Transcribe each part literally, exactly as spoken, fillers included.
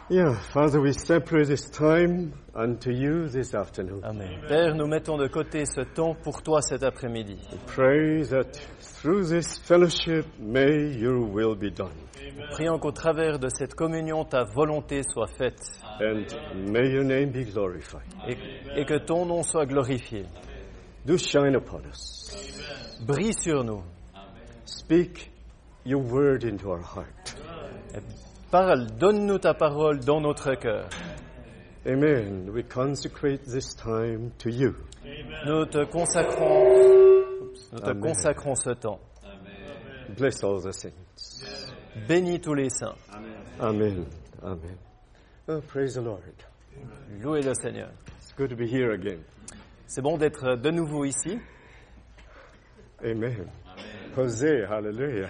Yeah, Father, we separate this time unto you this afternoon. Amen. Père, nous mettons de côté ce temps pour toi cet après-midi. We pray that through this fellowship, may your will be done. Prions qu'au travers de cette communion, ta volonté soit faite And may your name be glorified. et, et que ton nom soit glorifié. Do shine upon us. Brille sur nous. Speak your word into our heart. Et parle, donne-nous ta parole dans notre cœur. Amen. We consecrate this time to you. Nous te consacrons, oups, nous te Amen. consacrons ce temps. Bless all the saints. Bénis tous les saints. Amen. Amen. Oh, praise the Lord. Louez le Seigneur. It's good to be here again. C'est bon d'être de nouveau ici. Amen. Jose, hallelujah.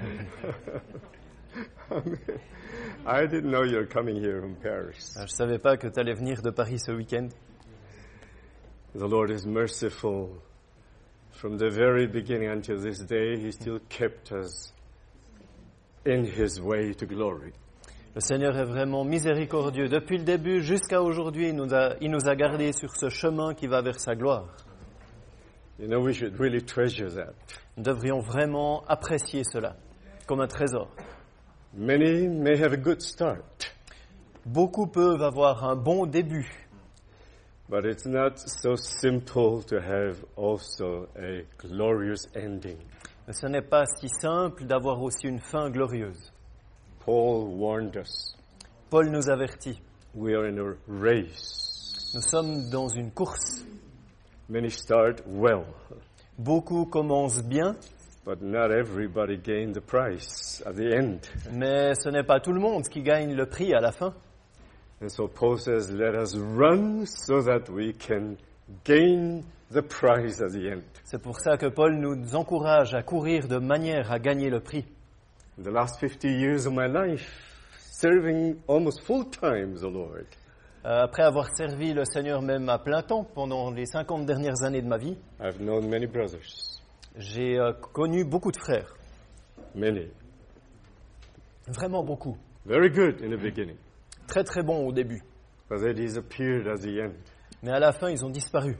Amen. I didn't know you were coming here from Paris. Je ne savais pas que tu allais venir de Paris ce week-end. The Lord is merciful. From the very beginning until this day, He still kept us in His way to glory. Le Seigneur est vraiment miséricordieux. Depuis le début jusqu'à aujourd'hui, il nous a, il nous a gardés sur ce chemin qui va vers sa gloire. You know, we should really treasure that. Nous devrions vraiment apprécier cela comme un trésor. Many may have a good start, Beaucoup peuvent avoir un bon début, but it's not so simple to have also a glorious ending. mais ce n'est pas si simple d'avoir aussi une fin glorieuse. Paul warned us. Paul nous avertit. We are in a race. Nous sommes dans une course. Many start well, Beaucoup commencent bien, but not everybody gain the prize at the end. mais ce n'est pas tout le monde qui gagne le prix à la fin. And so Paul says, let us run so that we can gain the prize at the end. C'est pour ça que Paul nous encourage à courir de manière à gagner le prix. In the last fifty years of my life, serving almost full time the Lord, Euh, Après avoir servi le Seigneur même à plein temps pendant les cinquante dernières années de ma vie, I've known many brothers, j'ai euh, connu beaucoup de frères. many, Vraiment beaucoup. very good in the beginning, Très très bons au début. but they disappeared at the end. Mais à la fin, ils ont disparu.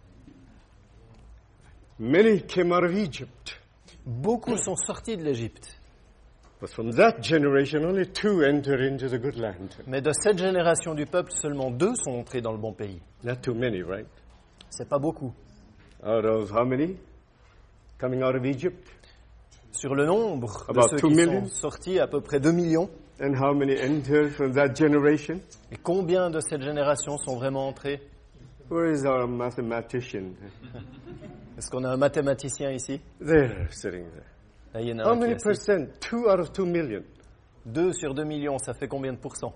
Many came out of Egypt, Beaucoup sont sortis de l'Égypte. but from that generation, only two entered into the good land. Mais de cette génération du peuple, seulement deux sont entrés dans le bon pays. Not too many, right? C'est pas beaucoup. Out of how many coming out of Egypt? Sur le nombre de About ceux two qui million. sont sortis, à peu près deux millions. And how many entered from that generation? Et combien de cette génération sont vraiment entrés? Where is our mathematician? Est-ce qu'on a un mathématicien ici? There, sitting there. Là, il y en a How un qui est many assis. percent? Two out of two million. Deux sur deux millions, ça fait combien de pourcents?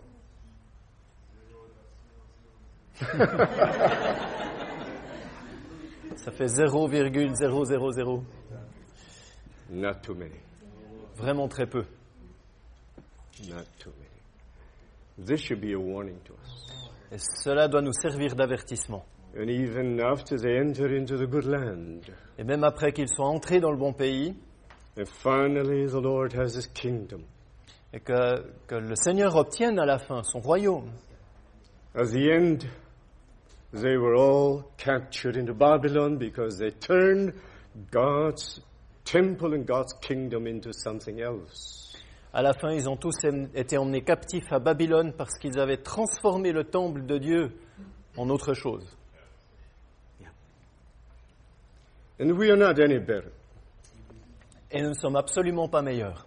Ça fait zéro virgule zéro zéro zéro. Not too many. Vraiment très peu. Not too many. This should be a warning to us. Et cela doit nous servir d'avertissement. And even after they enter into the good land, Et même après qu'ils soient entrés dans le bon pays, and finally the Lord has His kingdom. et que, que le Seigneur obtienne à la fin son royaume, At the end, they were all captured into Babylon because they turned God's temple and God's kingdom into something else. à la fin, ils ont tous em- été emmenés captifs à Babylone parce qu'ils avaient transformé le temple de Dieu en autre chose. And we are not any better. Et nous ne sommes absolument pas meilleurs.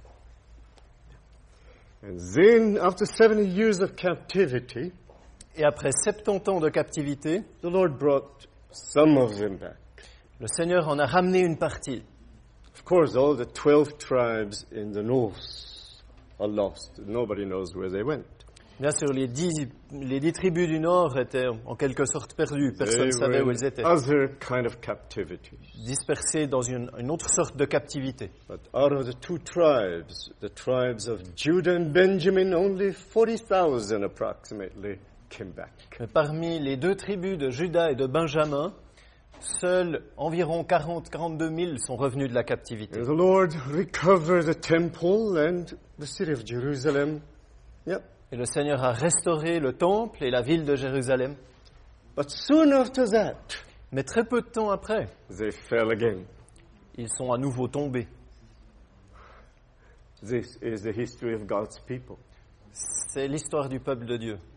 And then, after seventy years of captivity, Et après soixante-dix ans de captivité, the Lord brought some of them back. le Seigneur en a ramené une partie. Of course, all the twelve tribes in the north are lost. Nobody knows where they went. Bien sûr, les dix, les dix tribus du Nord étaient en quelque sorte perdues. Personne ne They savait où were elles étaient. in other kind of captivity. Dispersées dans une, une autre sorte de captivité. But out of the two tribes, the tribes of Judah and Benjamin, only forty thousand approximately came back. Mais parmi les deux tribus de Juda et de Benjamin, seuls environ quarante à quarante-deux mille sont revenus de la captivité. And the Lord recovered the temple and the city of Jerusalem. Yep, Et le Seigneur a restauré le temple et la ville de Jérusalem. But soon after that, Mais très peu de temps après, they fell again. ils sont à nouveau tombés. This is the history of God's people. C'est l'histoire du peuple de Dieu.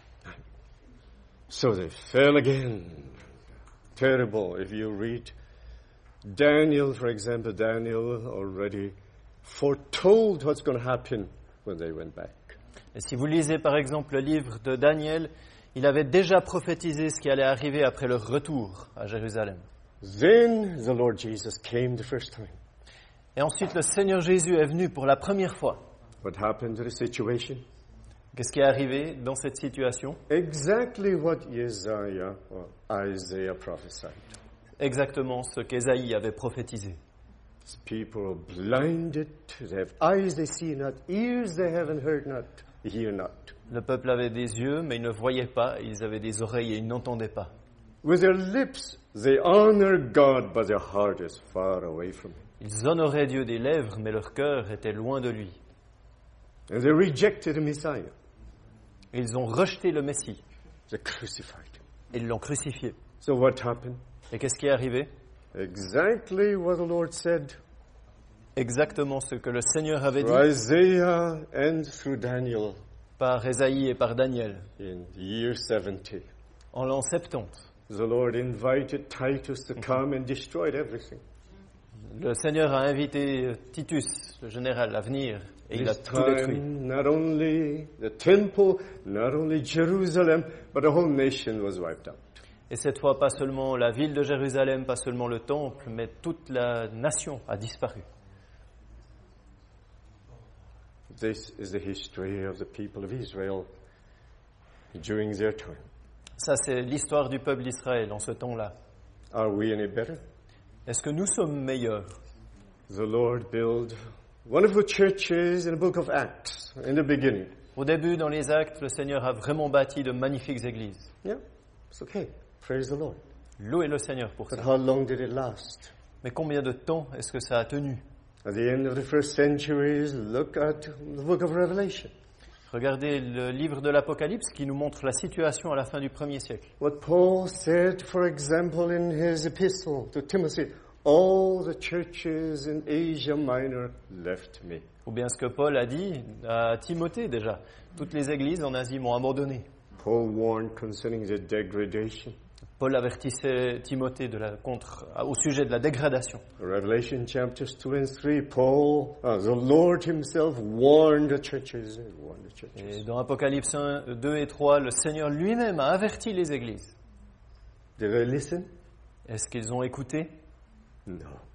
So they fell again. Terrible. If you read Daniel, for example, Daniel already foretold what's going to happen when they went back. Et si vous lisez par exemple le livre de Daniel, il avait déjà prophétisé ce qui allait arriver après leur retour à Jérusalem. Then the Lord Jesus came the first time. Et ensuite le Seigneur Jésus est venu pour la première fois. What happened to the situation? Qu'est-ce qui est arrivé dans cette situation? Exactly what Isaiah or Isaiah prophesied. Exactement ce qu'Ésaïe avait prophétisé. These people are blinded. They have eyes they see not, ears they haven't heard not, hear not. Le peuple avait des yeux, mais ils ne voyaient pas. Ils avaient des oreilles et ils n'entendaient pas. With their lips they honor God, but their heart is far away from Him. Ils honoraient Dieu des lèvres, mais leur cœur était loin de lui. And they rejected the Messiah. Et ils ont rejeté le Messie. They crucified Him. Et ils l'ont crucifié. So what happened? Et qu'est-ce qui est arrivé? Exactly what the Lord said. Exactement ce que le Seigneur avait dit Through Isaiah and through Daniel par Ésaïe et par Daniel in year seventy. en l'an soixante-dix. The Lord invited Titus to come and destroy everything. Le Seigneur a invité Titus, le général, à venir et il a This tout détruit. time, not only the temple, not only Jerusalem, but the whole nation was wiped out. Et cette fois, pas seulement la ville de Jérusalem, pas seulement le temple, mais toute la nation a disparu. This is the history of the people of Israel during their time. Ça, c'est l'histoire du peuple d'Israël en ce temps-là. Are we any better? Est-ce que nous sommes meilleurs? The Lord built wonderful churches in the book of Acts in the beginning. Au début, dans les Actes, le Seigneur a vraiment bâti de magnifiques églises. Yeah, it's okay. Praise the Lord. Louez le Seigneur pour But ça. how long did it last? Mais combien de temps est-ce que ça a tenu? At the end of the first centuries, look at the book of Revelation. Regardez le livre de l'Apocalypse qui nous montre la situation à la fin du premier siècle. What Paul said, for example, in his epistle to Timothy, all the churches in Asia Minor left me. Ou bien ce que Paul a dit à Timothée déjà. Toutes les églises en Asie m'ont abandonné. Paul warned concerning the degradation. Paul avertissait Timothée de la, contre, au sujet de la dégradation. Revelation chapters two and three, Paul, uh, the Lord himself warned the churches. Warned the churches. Et dans Apocalypse un, deux et trois, le Seigneur lui-même a averti les églises. Did they listen? Est-ce qu'ils ont écouté? No.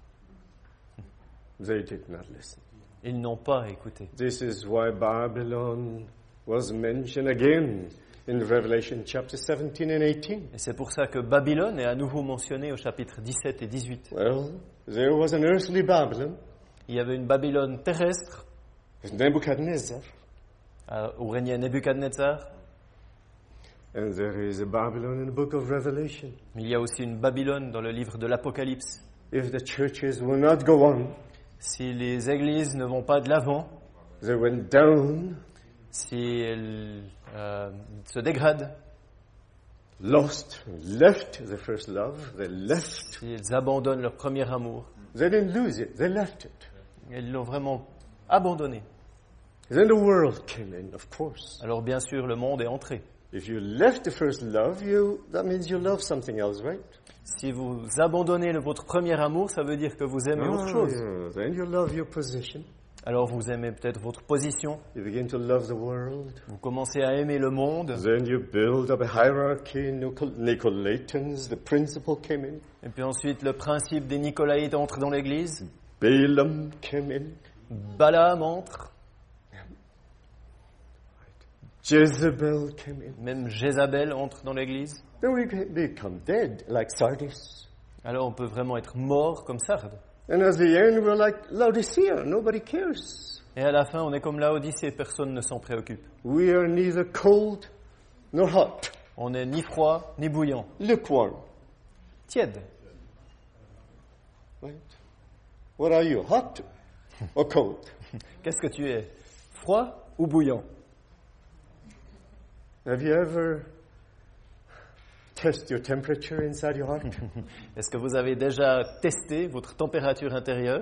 They did not listen. Ils n'ont pas écouté. This is why Babylon was mentioned again in Revelation chapter seventeen and eighteen. Et c'est pour ça que Babylone est à nouveau mentionnée au chapitre dix-sept et dix-huit. Well, there was an earthly Babylon, Il y avait une Babylone terrestre Nebuchadnezzar, euh, où régnait Nebuchadnezzar, and there is a Babylon in the book of Revelation. mais il y a aussi une Babylone dans le livre de l'Apocalypse. If the churches will not go on, Si les églises ne vont pas de l'avant, they went down, si elles euh, se dégradent, lost, left the first love, they left. si elles abandonnent leur premier amour, They didn't lose it, they left it. elles l'ont vraiment abandonné. Then the world came in, of course. Alors bien sûr, le monde est entré. If you left the first love, you that means you love something else, right? Si vous abandonnez le- votre premier amour, ça veut dire que vous aimez autre Ah, chose. yeah. Then you love your position. Alors vous aimez peut-être votre position, You begin to love the world. vous commencez à aimer le monde, Then you build up a hierarchy. Nicol- Nicolaitans, the principle came in. et puis ensuite le principe des Nicolaïtes entre dans l'église, Balaam came in. Balaam entre, Jezebel came in. même Jézabel entre dans l'église. Then we be- become dead, like Sardis. Alors on peut vraiment être mort comme Sardes. And at the end, we're like Laodicea. Nobody cares. Et à la fin, on est comme Laodicée, personne ne s'en préoccupe. We are neither cold nor hot. On n'est ni froid, ni bouillant. Lukewarm. Tiède. Right? What are you, hot or cold? Qu'est-ce que tu es? Froid ou bouillant? Have you ever tested your temperature inside your heart? Est-ce que vous avez déjà testé votre température intérieure?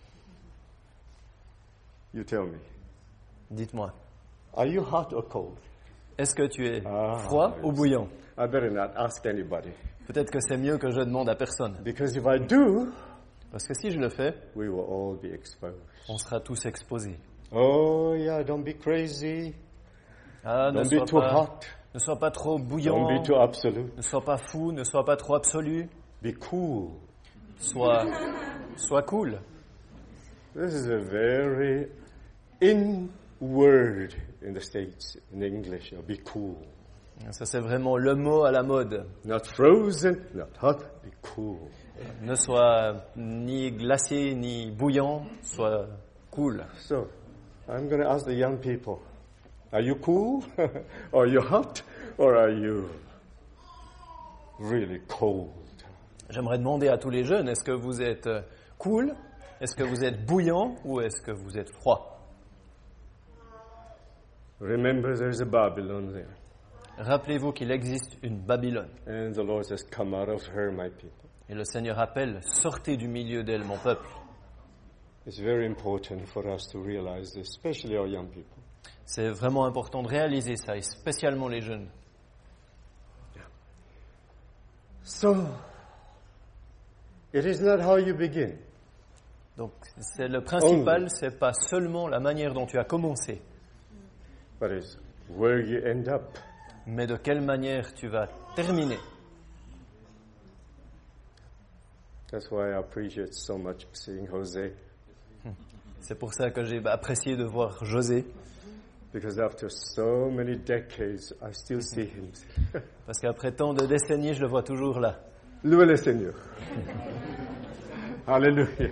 You tell me. Dites-moi. Are you hot or cold? Est-ce que tu es Ah, froid yes. ou bouillant? I better not ask anybody. Peut-être que c'est mieux que je demande à personne. Because if I do, Parce que si je le fais, we will all be exposed. on sera tous exposés. Oh, yeah, don't be crazy. Ah, ne Don't be sois too pas, hot. ne sois pas trop bouillant, Don't be too absolute. ne sois pas fou, ne sois pas trop absolu. Be cool. Sois, sois cool. This is a very in word in the States, in English. You know, be cool. Ça, c'est vraiment le mot à la mode. Not frozen, not hot, be cool. Ne sois ni glacier, ni bouillant, sois cool. So, I'm going to ask the young people, are you cool? Or are you hot? Or are you really cold? J'aimerais demander à tous les jeunes, est-ce que vous êtes euh, cool? Est-ce que vous êtes bouillant? Ou est-ce que vous êtes froid? Remember, there's a Babylon there. Rappelez-vous qu'il existe une Babylone. And the Lord says, come out of her, my people. Et le Seigneur appelle, sortez du milieu d'elle, mon peuple. It's very important for us to realize this, especially our young people. C'est vraiment important de réaliser ça, et spécialement les jeunes. So, it is not how you begin, Donc, c'est le principal, c'est pas seulement la manière dont tu as commencé, but it's where you end up. mais de quelle manière tu vas terminer. That's why I appreciate so much seeing Jose, C'est pour ça que j'ai apprécié de voir José, because after so many decades, I still see him. parce qu'après tant de décennies, je le vois toujours là. Louez le Seigneur. Hallelujah.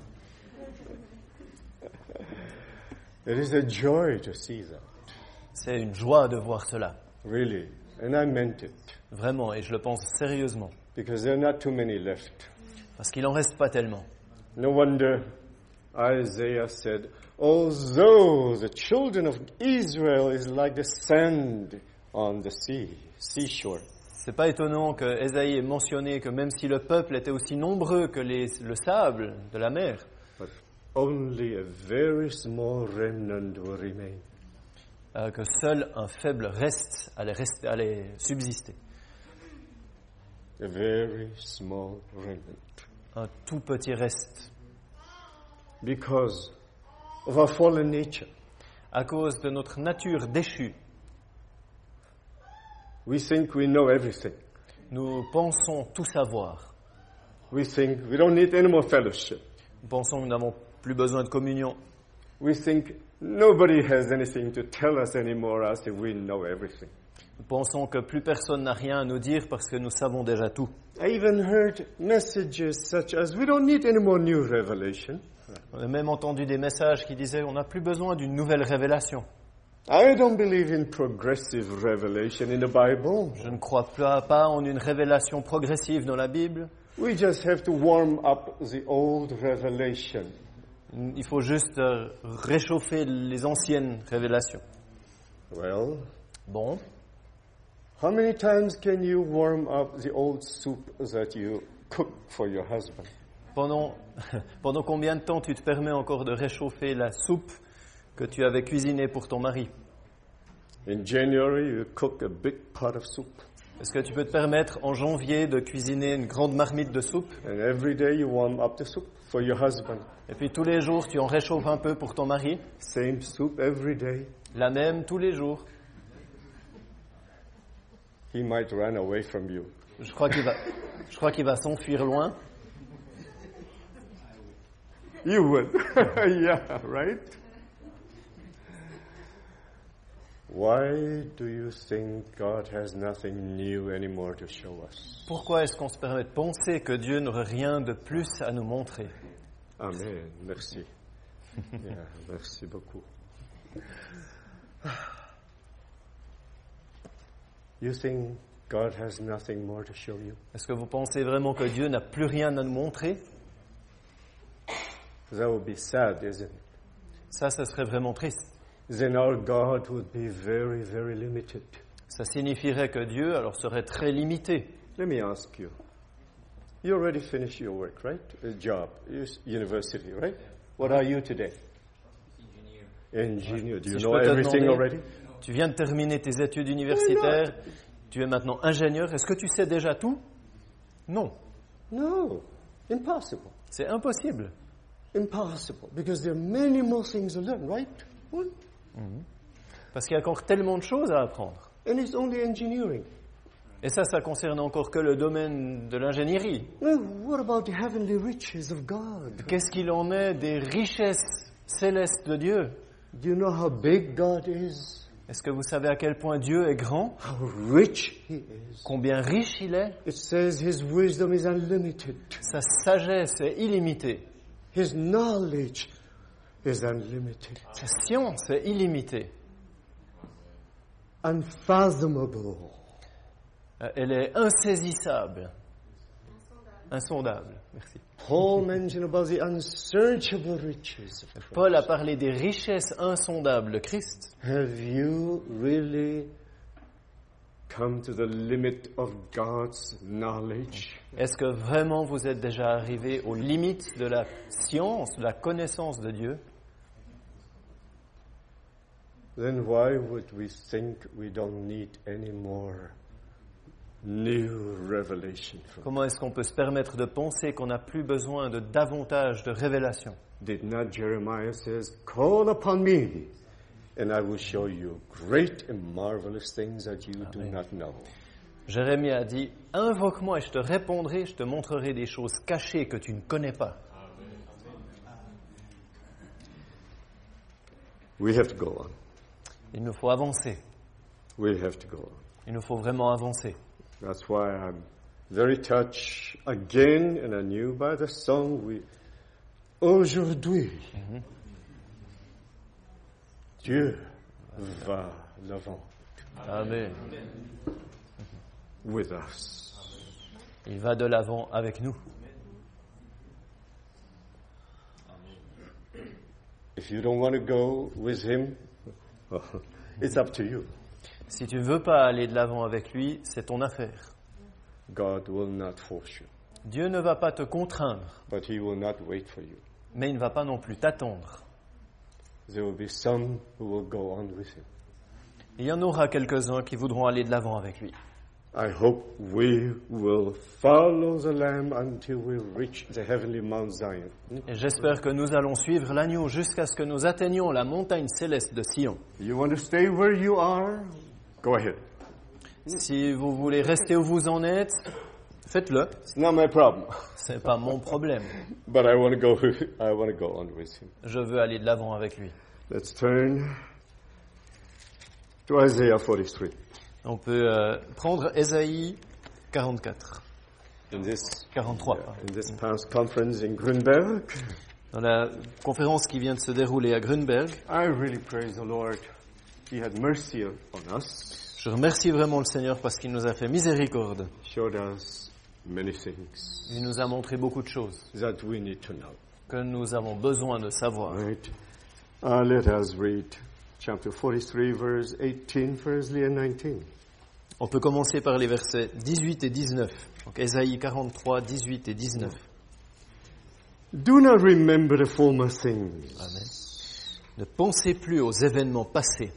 It is a joy to see that, C'est une joie de voir cela, really. And I meant it, vraiment, et je le pense sérieusement, because there are not too many left. parce qu'il n'en reste pas tellement. No wonder Isaiah said, although the children of Israel is like the sand on the sea, seashore. C'est pas étonnant que Ésaïe ait mentionné que même si le peuple était aussi nombreux que les, le sable de la mer, But only a very small remnant will remain. euh, que seul un faible reste allait, rester, allait subsister. A very small remnant. Un tout petit reste. Because of our fallen nature. À cause de notre nature déchue, We think we know everything. nous pensons tout savoir. We think we don't need any more fellowship. Nous pensons que nous n'avons plus besoin de communion. We think nobody has anything to tell us anymore as if we know everything. Nous pensons que plus personne n'a rien à nous dire parce que nous savons déjà tout. I even heard messages such as, we don't need any more new revelation. On a même entendu des messages qui disaient on n'a plus besoin d'une nouvelle révélation. I don't believe in progressive revelation in the Bible. Je ne crois pas, pas en une révélation progressive dans la Bible. We just have to warm up the old revelation. Il faut juste euh, réchauffer les anciennes révélations. Well, Bon, how many times can you warm up the old soup that you cook for your husband? pendant, pendant combien de temps tu te permets encore de réchauffer la soupe que tu avais cuisinée pour ton mari? In January, you cook a big pot of soup. Est-ce que tu peux te permettre en janvier de cuisiner une grande marmite de soupe? And every day you warm up the soup for your husband. Et puis tous les jours, tu en réchauffes un peu pour ton mari? Same soup every day. La même tous les jours. He might run away from you. Je crois qu'il va, je crois qu'il va s'enfuir loin. You would. Yeah, right? Why do you think God has nothing new anymore to show us? Pourquoi est-ce qu'on se permet de penser que Dieu n'aurait rien de plus à nous montrer? Amen. Merci. Yeah, merci beaucoup. You think God has nothing more to show you? Est-ce que vous pensez vraiment que Dieu n'a plus rien à nous montrer? That would be sad, isn't it? Ça, ça serait vraiment triste. Then our God would be very, very limited. Ça signifierait que Dieu alors serait très limité. Let me ask you. You already finished your work, right? A job, university, right? What are you today? Engineer. Do you Si je know peux te everything demander, already? tu viens de terminer tes études universitaires, tu es maintenant ingénieur, est-ce que tu sais déjà tout? Non, No. Impossible. c'est impossible. Impossible. Because there are many more things to learn, right? Well, Parce qu'il y a encore tellement de choses à apprendre. and it's only engineering. Et ça, ça concerne encore que le domaine de l'ingénierie. Well, what about the heavenly riches of God? Qu'est-ce qu'il en est des richesses célestes de Dieu? Do you know how big God is? Est-ce que vous savez à quel point Dieu est grand? How rich He is? Combien riche il est? It says His wisdom is unlimited. Sa sagesse est illimitée. His knowledge is unlimited. Sa science est illimitée. Unfathomable. Euh, Elle est insaisissable. Insondable. Merci. Paul mentioned about the unsearchable riches of Christ. Paul a parlé des richesses insondables de Christ. Have you really come to the limit of God's knowledge? Est-ce que vraiment vous êtes déjà arrivé aux limites de la science, de la connaissance de Dieu? Then why would we think we don't need any more new revelation from Comment est-ce qu'on peut se permettre de penser qu'on n'a plus besoin de davantage de révélations? Did not Jeremiah says, "Call upon me, and I will show you great and marvelous things that you do not know." Jérémie a dit, « Invoque-moi et je te répondrai, je te montrerai des choses cachées que tu ne connais pas. We have to go on. » Il nous faut avancer. We have to go on. Il nous faut vraiment avancer. That's why I'm very touched again and anew by the song we aujourd'hui. Dieu va l'avant Amen. with us. Il va de l'avant avec nous. If you don't want to go with him, it's up to you. Si tu ne veux pas aller de l'avant avec lui, c'est ton affaire. God will not force you, Dieu ne va pas te contraindre, but he will not wait for you. mais il ne va pas non plus t'attendre. There will be some who will go on with him. Il y en aura quelques-uns qui voudront aller de l'avant avec lui. I hope we will follow the Lamb until we reach the heavenly Mount Zion. Et j'espère que nous allons suivre l'agneau jusqu'à ce que nous atteignions la montagne céleste de Sion. You want to stay where you are? Go ahead. Si vous voulez rester où vous en êtes, faites-le. It's not my problem. C'est pas mon problème. But I want to go I want to go on with him. Je veux aller de l'avant avec lui. Let's turn to Isaiah forty-three. On peut euh, prendre Ésaïe quarante-quatre. In this quarante-trois. pardon. in this past conference in Grünberg, Dans la conférence qui vient de se dérouler à Grünberg, I really praise the Lord. He had mercy on us, je remercie vraiment le Seigneur parce qu'il nous a fait miséricorde. showed us many things Il nous a montré beaucoup de choses that we need to know. que nous avons besoin de savoir. Right? Uh, let us read chapter forty-three, verse eighteen, firstly, and nineteen. On peut commencer par les versets dix-huit et dix-neuf. Donc Ésaïe quarante-trois, dix-huit et dix-neuf. Do not remember the former things. Amen. Ne pensez plus aux événements passés.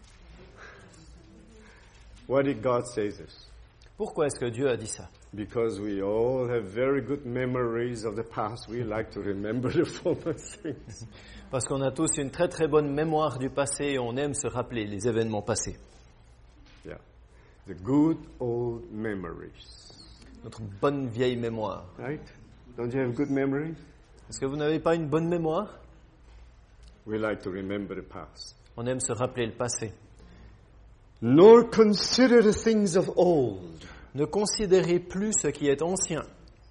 Why did God say this? Pourquoi est-ce que Dieu a dit ça? Because we all have very good memories of the past. We like to remember the former things. Parce qu'on a tous une très très bonne mémoire du passé et on aime se rappeler les événements passés. Yeah. The good old memories. Notre bonne vieille mémoire. Right? Don't you have good memories? Est-ce que vous n'avez pas une bonne mémoire? We like to remember the past. On aime se rappeler le passé. Nor consider the things of old. Ne considérez plus ce qui est ancien.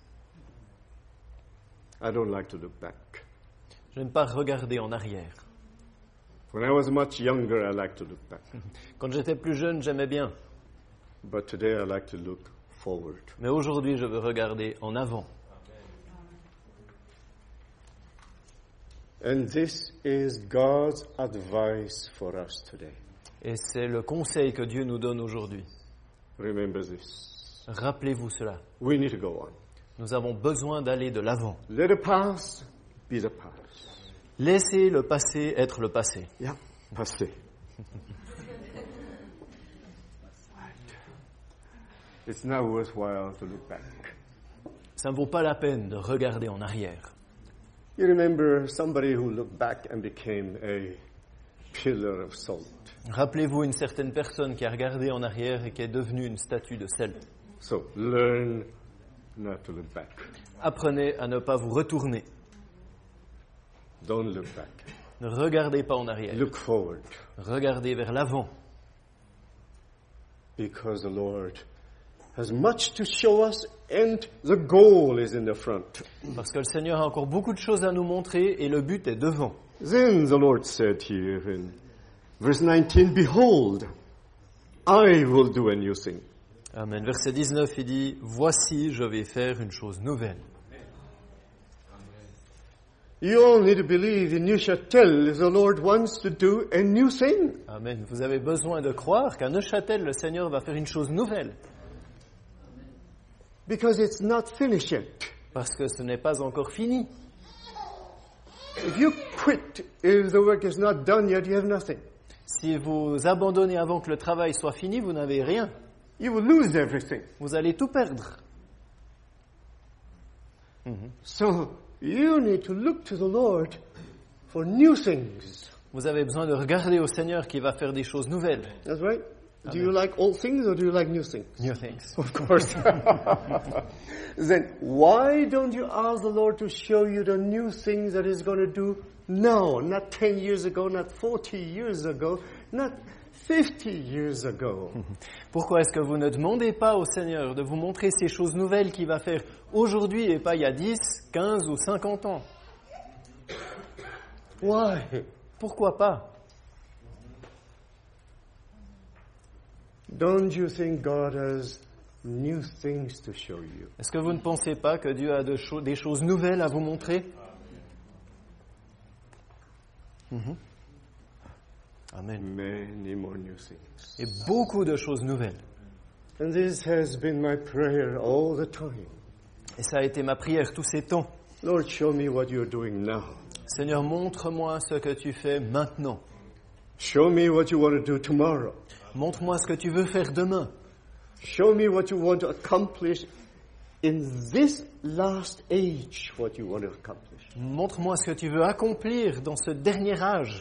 I don't like to look back. Je n'aime pas regarder en arrière. When I was much younger, I liked to look back. Quand j'étais plus jeune, j'aimais bien. But today I like to look forward. Mais aujourd'hui, je veux regarder en avant. And this is God's advice for us today. Et c'est le conseil que Dieu nous donne aujourd'hui. Remember this. Rappelez-vous cela. We need to go on. Nous avons besoin d'aller de l'avant. Let the past be the past. Laissez le passé être le passé. Yeah, passé. It's now worthwhile to look back. Ça ne vaut pas la peine de regarder en arrière. You remember somebody who looked back and became a pillar of salt. Rappelez-vous une certaine personne qui a regardé en arrière et qui est devenue une statue de sel. So learn not to look back. Apprenez à ne pas vous retourner. Don't look back. Ne regardez pas en arrière. Look forward. Regardez vers l'avant. Because the Lord has much to show us and the goal is in the front. Parce que le Seigneur a encore beaucoup de choses à nous montrer et le but est devant. Then the Lord said here in verse nineteen, Behold, I will do a new thing. Amen. Verset dix-neuf, il dit, voici, je vais faire une chose nouvelle. You all need to believe in Neuchâtel, the Lord wants to do a new thing. Amen. Vous avez besoin de croire qu'à Neuchâtel, le Seigneur va faire une chose nouvelle. Because it's not finished yet. Parce que ce n'est pas encore fini. If you quit, if the work is not done yet, you have nothing. Si vous abandonnez avant que le travail soit fini, vous n'avez rien. You will lose everything. Vous allez tout perdre. Mm-hmm. So, you need to look to the Lord for new things. Vous avez besoin de regarder au Seigneur qui va faire des choses nouvelles. That's right. Do you like old things or do you like new things? New things. Of course. Then why don't you ask the Lord to show you the new things that He's going to do now? Not ten years ago, not forty years ago, not fifty years ago. Pourquoi est-ce que vous ne demandez pas au Seigneur de vous montrer ces choses nouvelles qu'il va faire aujourd'hui et pas il y a dix, quinze ou cinquante ans? Why? Pourquoi pas? Don't you think God has new things to show you? Est-ce que vous ne pensez pas que Dieu a de cho- des choses nouvelles à vous montrer? Mm-hmm. Amen. Many more new things. Et beaucoup de choses nouvelles. And this has been my prayer all the time. Et ça a été ma prière tous ces temps. Lord, show me what you're doing now. Seigneur, montre-moi ce que tu fais maintenant. Show me what you want to do tomorrow. Montre-moi ce que tu veux faire demain. Show me what you want to accomplish in this last age, what you want to accomplish. Montre-moi ce que tu veux accomplir dans ce dernier âge.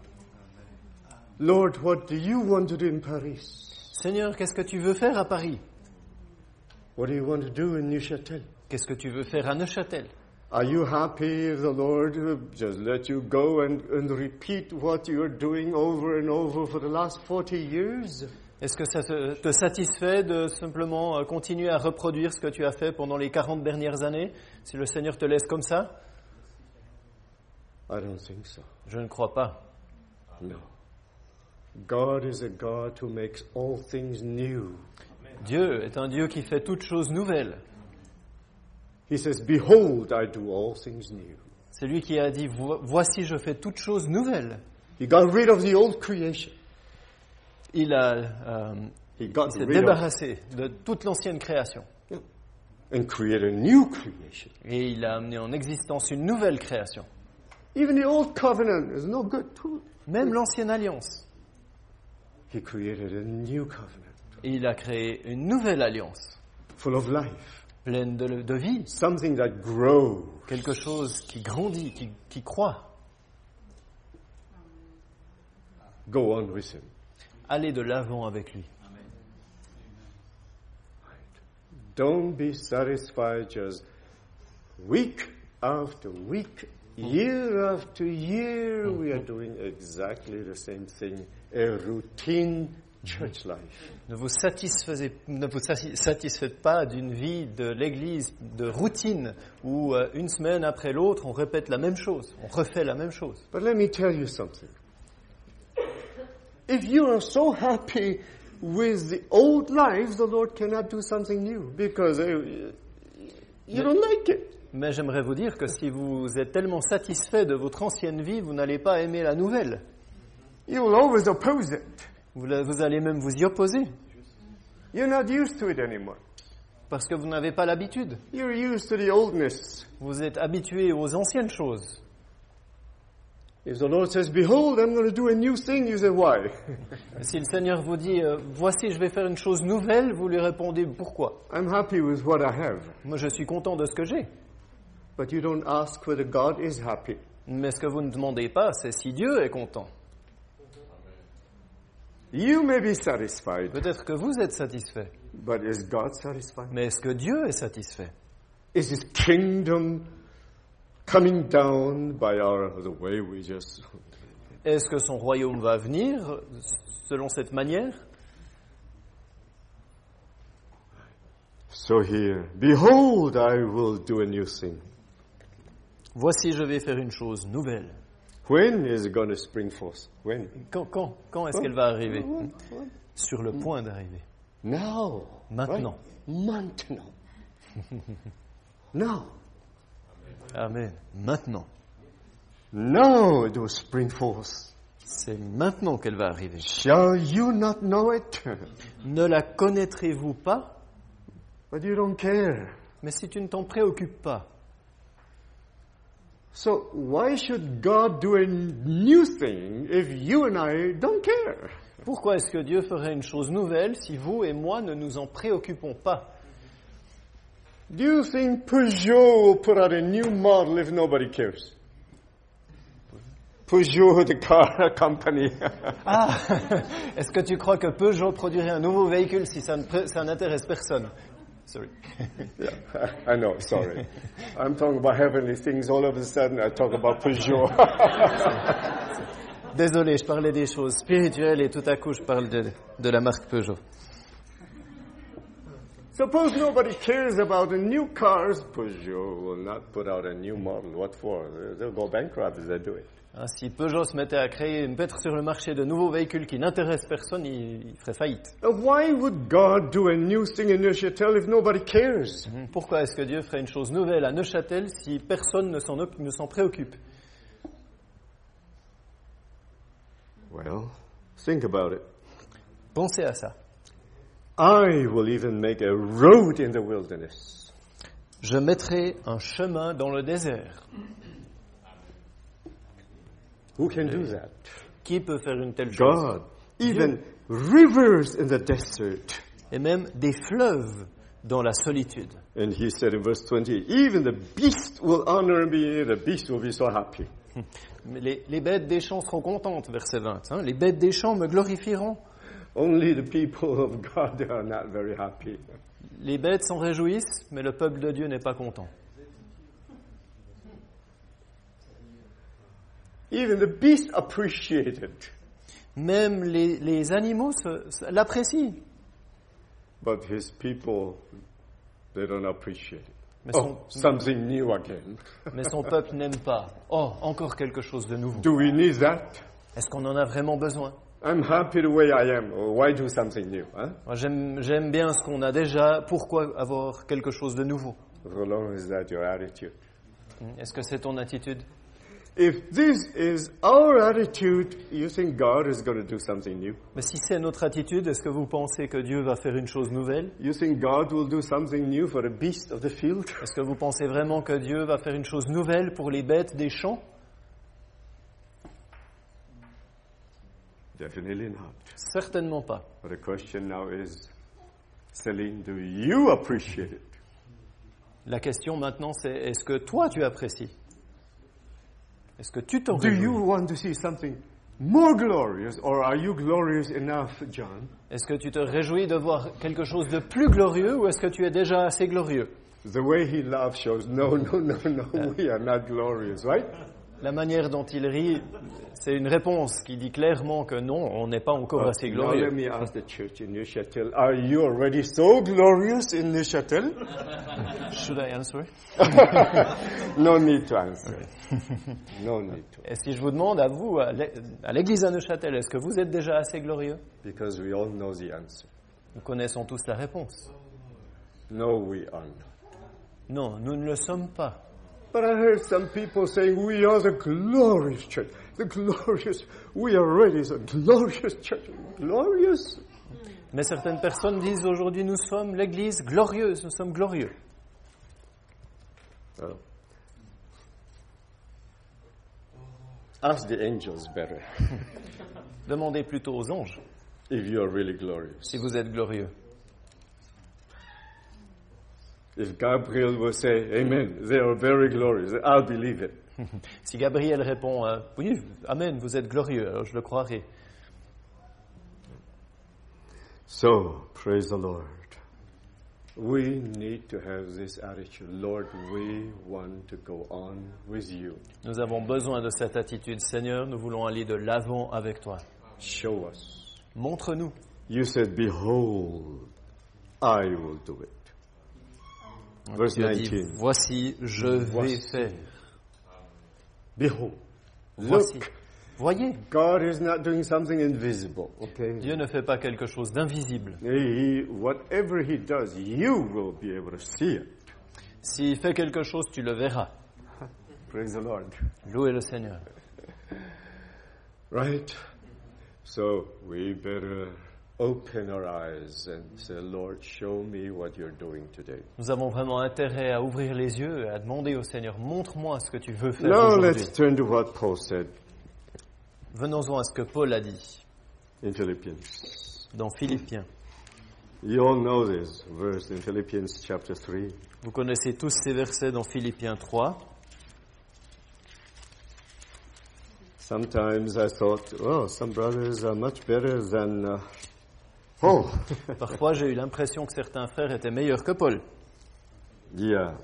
Lord, what do you want to do in Paris? Seigneur, qu'est-ce que tu veux faire à Paris? What do you want to do in Neuchâtel? Qu'est-ce que tu veux faire à Neuchâtel? Are you happy if the Lord just let you go and, and repeat what you're doing over and over for the last forty years? Est-ce que ça te, te satisfait de simplement euh, continuer à reproduire ce que tu as fait pendant les quarante dernières années, si le Seigneur te laisse comme ça? I don't think so. Je ne crois pas. No. God is a God who makes all things new. Dieu est un Dieu qui fait toutes choses nouvelles. He says, Behold, I do all things new. C'est lui qui a dit, Vo- voici je fais toutes choses nouvelles. He got rid of the old creation. Il, a, euh, He got il s'est rid of débarrassé de toute l'ancienne création. yeah, and created a new creation. Et il a amené en existence une nouvelle création. Even the old covenant is no good too. Même l'ancienne alliance. He created a new covenant, Et il a créé une nouvelle alliance, full of life, pleine de, de vie. something that grows. Quelque chose qui grandit, qui, qui croît. Go on with him. Allez de l'avant avec lui. Don't be satisfied just week after week, year after year, we are doing exactly the same thing, a routine church life. Ne vous satisfaisez, ne vous sati- satisfaites pas d'une vie de l'Église de routine où euh, une semaine après l'autre, on répète la même chose, on refait la même chose. But let me tell you something. If you are so happy with the old life, the Lord cannot do something new because uh, you don't like it. Mais j'aimerais vous dire que si vous êtes tellement satisfait de votre ancienne vie, vous n'allez pas aimer la nouvelle. You will always oppose it. Vous, la- vous allez même vous y opposer, You're not used to it anymore. parce que vous n'avez pas l'habitude. You're used to the oldness. Vous êtes habitué aux anciennes choses. If the Lord says, behold, I'm going to do a new thing, you say, why? Si le Seigneur vous dit, euh, voici, je vais faire une chose nouvelle, vous lui répondez, pourquoi? I'm happy with what I have. Moi, je suis content de ce que j'ai. But you don't ask whether God is happy. Mais ce que vous ne demandez pas, c'est si Dieu est content. You may be satisfied, Peut-être que vous êtes satisfait, but is God satisfied? mais est-ce que Dieu est satisfait? Is His kingdom coming down by our, the way we just... Est-ce que son royaume va venir selon cette manière? So here, behold, I will do a new thing. Voici, je vais faire une chose nouvelle. When is it going to spring forth? When? Quand, quand, quand est-ce qu'elle va arriver? Sur le point d'arriver. Now. Maintenant. Right? Maintenant. Now. Amen. Maintenant. Now it will spring forth. C'est maintenant qu'elle va arriver. Shall you not know it? Ne la connaîtrez-vous pas? But you don't care. Mais si tu ne t'en préoccupes pas, So why should God do a new thing if you and I don't care? pourquoi est-ce que Dieu ferait une chose nouvelle si vous et moi ne nous en préoccupons pas? Do you think Peugeot will put out a new model if nobody cares? Peugeot, the car company. Ah, est-ce que tu crois que Peugeot produirait un nouveau véhicule si ça, ne pré- ça n'intéresse personne? Sorry. Yeah, I know, sorry. I'm talking about heavenly things. All of a sudden, I talk about Peugeot. Désolé, je parlais des choses spirituelles et tout à coup je parle de, de la marque Peugeot. Suppose nobody cares about the new cars. Peugeot will not put out a new model. What for? They'll go bankrupt if they do it. Hein, si Peugeot se mettait à créer, mettre sur le marché de nouveaux véhicules qui n'intéressent personne, il, il ferait faillite. Now, why would God do a new thing in Neuchâtel if nobody cares? Pourquoi est-ce que Dieu ferait une chose nouvelle à Neuchâtel si personne ne s'en, ne s'en préoccupe? Well, think about it. Pensez à ça. I will even make a road in the wilderness. Je mettrai un chemin dans le désert. Who can do that? Qui peut faire une telle chose? God. Even rivers in the desert. Et même des fleuves dans la solitude. And he said in verse twenty, even the beast will honor me, the beast will be so happy. Les, les bêtes des champs seront contentes, verset vingt. Hein? Les bêtes des champs me glorifieront. Only the people of God, they are not very happy. Les bêtes s'en réjouissent, mais le peuple de Dieu n'est pas content. Even the beast appreciate it. Même les, les animaux se, se, l'apprécient. But his people, they don't appreciate it. Mais Oh, son, something new again. mais son peuple n'aime pas. Oh, encore quelque chose de nouveau. Do we need that? Est-ce qu'on en a vraiment besoin? I'm happy the way I am. Oh, why do something new? Huh? Moi, j'aime, j'aime bien ce qu'on a déjà. Pourquoi avoir quelque chose de nouveau? How long is that your attitude? Est-ce que c'est ton attitude? If this is our attitude, you think God is going to do something new? Mais si c'est notre attitude, est-ce que vous pensez que Dieu va faire une chose nouvelle? You think God will do something new for the beast of the field? Est-ce que vous pensez vraiment que Dieu va faire une chose nouvelle pour les bêtes des champs? Definitely not. Certainement pas. But the question now is, Celine, do you appreciate it? La question maintenant, c'est est-ce que toi tu apprécies? Est-ce que tu t'en Do you réjouis? want to see something more glorious, or are you glorious enough, John? Est-ce que tu te réjouis de voir quelque chose de plus glorieux ou est-ce que tu es déjà assez glorieux? The way he laughs shows, no, no, no, no, we are not glorious, right? La manière dont il rit, c'est une réponse qui dit clairement que non, on n'est pas encore assez Now let glorieux. me ask the church in Neuchâtel, are you already so glorious in Neuchâtel? Should I answer? No need to answer. No need to. Et si je vous demande à vous, à l'é- à l'église à Neuchâtel, est-ce que vous êtes déjà assez glorieux? Because we all know the answer. Nous connaissons tous la réponse. No, we are not. Non, nous ne le sommes pas. But I heard some people saying, we are the glorious church. the glorious, we are really a glorious church, glorious. Mais certaines personnes disent aujourd'hui, nous sommes l'Église glorieuse, nous sommes glorieux. Oh. Ask the angels better. Demandez plutôt aux anges if you are really glorious. si vous êtes glorieux. If Gabriel will say, Amen, they are very glorious, I'll believe it. Si Gabriel répond, euh, oui, Amen, vous êtes glorieux, alors je le croirai. So, praise the Lord. We need to have this attitude. Lord, we want to go on with you. Nous avons besoin de cette attitude. Seigneur, nous voulons aller de l'avant avec toi. Show us. Montre-nous. You said, behold, I will do it. Verse Tu as dit, nineteen. voici, je vais Voici. faire. Behold. Voici. Look. Voyez, God is not doing something invisible, okay? Dieu ne fait pas quelque chose d'invisible. He, whatever he does, you will be able to see it. S'il fait quelque chose, tu le verras. Praise the Lord. Louez le Seigneur. Right? So we better open our eyes and say, Lord, show me what you're doing today. Nous avons vraiment intérêt à ouvrir les yeux et à demander au Seigneur, montre-moi ce que tu veux faire Now aujourd'hui. let's turn to what Paul said Venons-en à ce que Paul a dit in Philippians. dans Philippiens. You all know this verse in Philippians chapter three. Vous connaissez tous ces versets dans Philippiens trois. Sometimes I thought, oh, some brothers are much better than uh, Paul. Parfois, j'ai eu l'impression que certains frères étaient meilleurs que Paul. Yeah.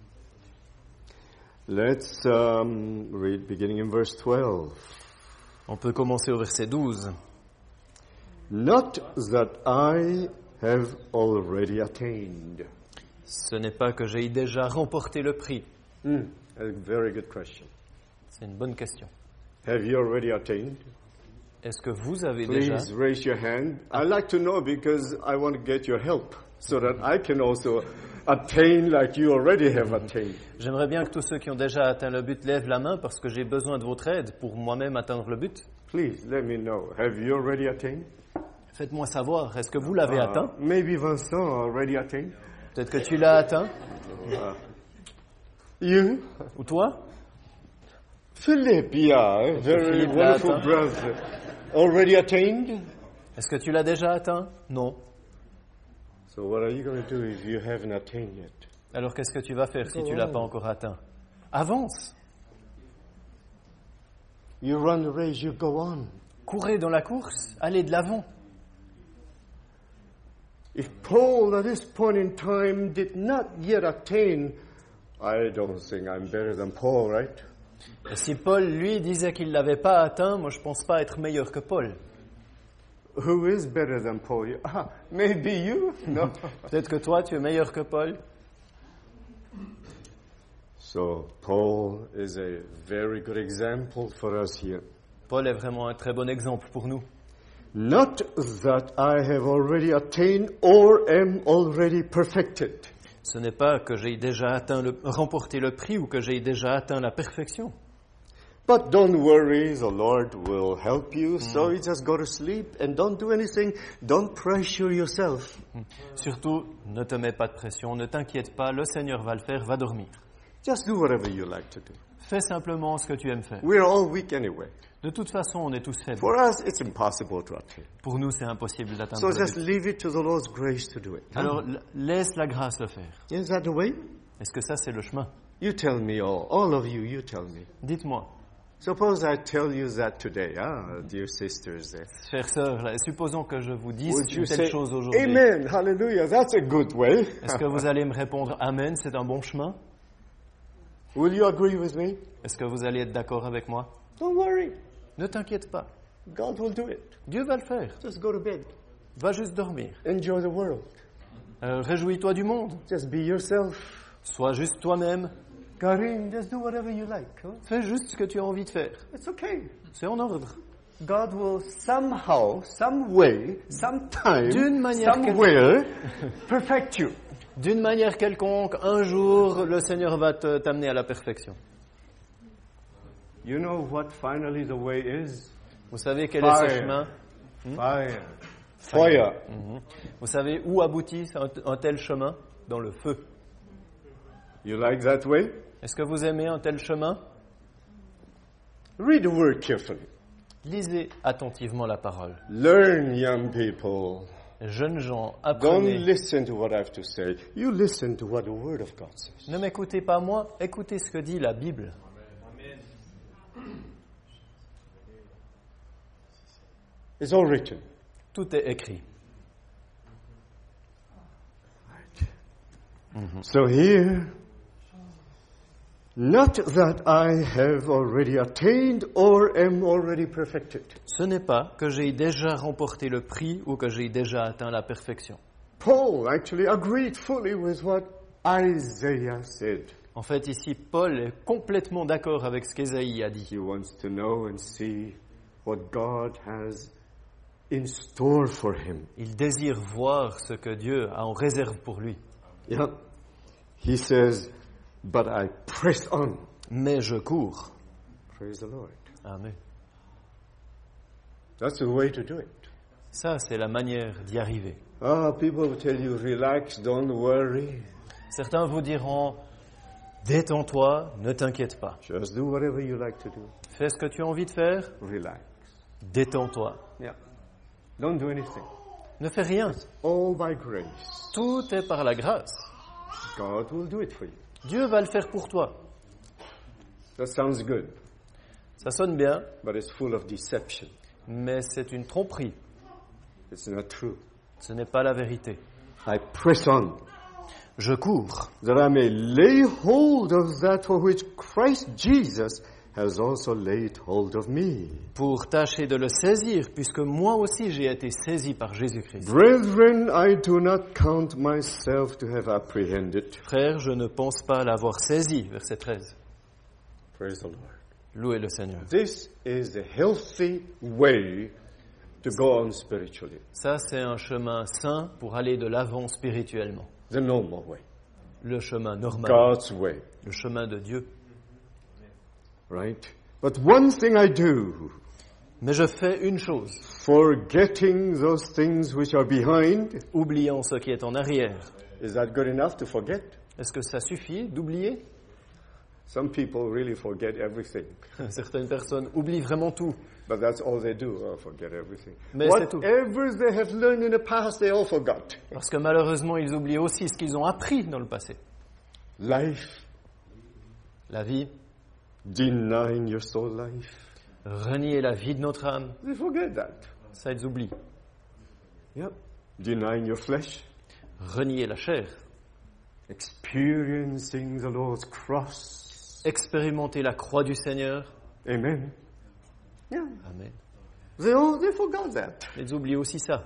Let's um, read beginning in verse twelve. On peut commencer au verset douze. Not that I have already attained. Ce n'est pas que j'ai déjà remporté le prix. Mm, a very good question. C'est une bonne question. Have you already attained? Est-ce que vous avez déjà... Please raise your hand. I'd like to know because I want to get your help so that I can also attain like you already have attained. J'aimerais bien que tous ceux qui ont déjà atteint le but lèvent la main parce que j'ai besoin de votre aide pour moi-même atteindre le but. Please let me know. Have you already attained? Faites-moi savoir, est-ce que vous l'avez Uh, atteint? maybe Vincent already attained. Peut-être que tu l'as atteint. You? Ou toi? Philip, yeah, very Philippe l'a wonderful atteint. brother. Already attained? Est-ce que tu l'as déjà atteint? Non. So what are you going to do if you haven't attained yet? Alors qu'est-ce que tu vas faire si Go tu l'as on. pas encore atteint? Avance. You run the race, you go on. Courez dans la course. Allez de l'avant. If Paul at this point in time did not yet attain, I don't think I'm better than Paul, right? Et si Paul, lui, disait qu'il ne l'avait pas atteint, moi je ne pense pas être meilleur que Paul. Who is better than Paul? You- Ah, maybe you? No. Peut-être que toi, tu es meilleur que Paul. So Paul is a very good example for us here. Paul est vraiment un très bon exemple pour nous. Not that I have already attained or am already perfected. Ce n'est pas que j'ai déjà atteint le, remporté le prix ou que j'ai déjà atteint la perfection. But don't worry, the Lord will help you. So you just go to sleep and don't do anything. Don't pressure yourself. Surtout, ne te mets pas de pression, ne t'inquiète pas, le Seigneur va le faire, va dormir. Just do whatever you like to do. Fais simplement ce que tu aimes faire. We're all weak anyway. De toute façon, on est tous faibles. For us, it's impossible to attain. Pour nous, c'est impossible d'atteindre So le just but. leave it to the Lord's grace to do it. Alors, l- laisse la grâce le faire. Is that the way? Est-ce que ça, c'est le chemin? You tell me all. All of you, you tell me. Dites-moi, Suppose I tell you that today, ah, dear sisters there. chères sœurs, là, supposons que je vous dise Would you une telle say, chose aujourd'hui. Amen, hallelujah, that's a good way. Est-ce que vous allez me répondre Amen, c'est un bon chemin? Will you agree with me? Est-ce que vous allez être d'accord avec moi? Don't worry. Ne t'inquiète pas. God will do it. Dieu va le faire. Just go to bed. Va juste dormir. Enjoy the world. Euh, réjouis-toi du monde. Just be yourself. Sois juste toi-même. Karim, just do whatever you like. Huh? Fais juste ce que tu as envie de faire. It's okay. C'est en ordre. God will somehow, some way, sometime, D'une manière somewhere, perfect you. D'une manière quelconque, un jour, le Seigneur va te- t'amener à la perfection. You know what finally the way is? Vous savez quel est ce Fire. chemin? Fire. Fire. Mhm. Vous savez où aboutit un, un tel chemin? Dans le feu. You like that way? Est-ce que vous aimez un tel chemin? Read the word carefully. Lisez attentivement la parole. Learn, young people. Jeunes gens, Don't apprenez. listen to what I have to say. You listen to what the Word of God says. Ne m'écoutez pas moi, écoutez ce que dit la Bible. It's all written. Tout est écrit. So here, not that I have already attained or am already perfected. Ce n'est pas que j'ai déjà remporté le prix ou que j'ai déjà atteint la perfection. Paul actually agreed fully with what Isaiah said. En fait, ici, Paul est complètement d'accord avec ce qu'Ésaïe a dit. He wants to know and see what God has in store for him. Il désire voir ce que Dieu a en réserve pour lui. Yeah. He says, but I press on. Mais je cours. Praise the Lord. Amen. That's the way to do it. Ça, c'est la manière d'y arriver. Ah, people will tell you, relax, don't worry. Certains vous diront, détends-toi, ne t'inquiète pas. Just do whatever you like to do. Fais ce que tu as envie de faire, Relax. détends-toi. Yeah. Don't do anything. Ne fais rien. All by grace. Tout est par la grâce. God will do it for you. Dieu va le faire pour toi. That sounds good, Ça sonne bien, but it's full of deception. mais c'est une tromperie. It's not true. Ce n'est pas la vérité. I press on, Je cours, that I may lay hold of that for which Christ Jesus has also laid hold of me. pour tâcher de le saisir, puisque moi aussi j'ai été saisi par Jésus-Christ. Brethren, I do not count myself to have apprehended. Frère, je ne pense pas l'avoir saisi. Verset treize. Praise the Lord. Louez le Seigneur. This is a healthy way to go on spiritually, Ça, c'est un chemin sain pour aller de l'avant spirituellement. the normal way, Le chemin normal, God's way, le chemin de Dieu. right? But one thing I do, Mais je fais une chose, forgetting those things which are behind. oubliant ce qui est en arrière. Is that good enough to forget? Est-ce que ça suffit d'oublier? Some people really forget everything, Certaines personnes oublient vraiment tout. but that's all they do, oh, forget everything. Mais c'est tout. Whatever they have learned in the past, they all forgot. Parce que malheureusement, ils oublient aussi ce qu'ils ont appris dans le passé. Life, La vie, denying your soul life. renier la vie de notre âme, They forget that. ça ils oublient. Yep. Denying your flesh, Renier la chair, experiencing the Lord's cross. expérimenter la croix du Seigneur. Amen. Yeah. Amen. They all they forgot that. Ils oublient aussi ça.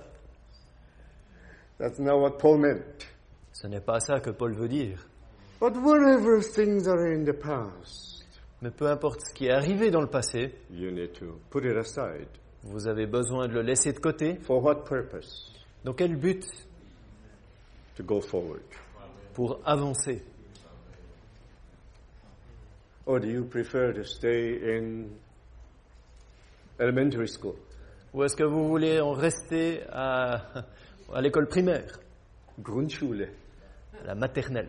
That's not what Paul meant. Ce n'est pas ça que Paul veut dire. But whatever things are in the past, Mais peu importe ce qui est arrivé dans le passé, you need to put it aside. vous avez besoin de le laisser de côté. For what purpose? Dans quel but? To go forward. Pour avancer. Or do you prefer to stay in elementary school? Ou est-ce que vous voulez en rester à, à l'école primaire, Grundschule. à la maternelle?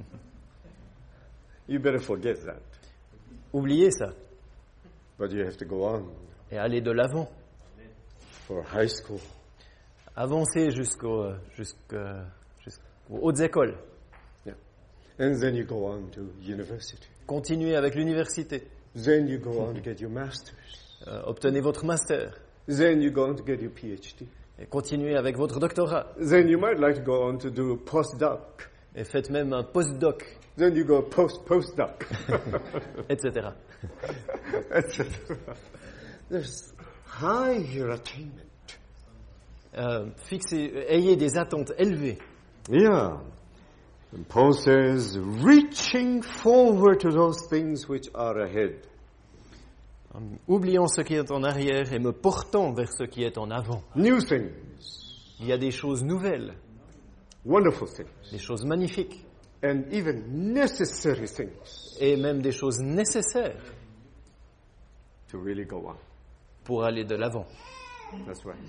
You better forget that. Oubliez ça But you have to go on et aller de l'avant. for high school. Avancer jusqu'au, jusqu'à- jusqu'aux hautes écoles. Yeah. And then you go on to university. Continuez avec l'université. Then you go on to get your master's. Euh, obtenez votre master. Then you go on to get your PhD. Et continuez avec votre doctorat. Then you might like to go on to do a postdoc. Et faites même un postdoc, Then you go post postdoc. et cetera. et cetera. There's higher attainment. Euh, fixez, ayez des attentes élevées. Yeah. And Paul says, reaching forward to those things which are ahead. Oubliant ce qui est en arrière et me portant vers ce qui est en avant. New things, Il y a des choses nouvelles, wonderful things, des choses magnifiques, and even necessary things. et même des choses nécessaires. to really go on. pour aller de l'avant. That's right.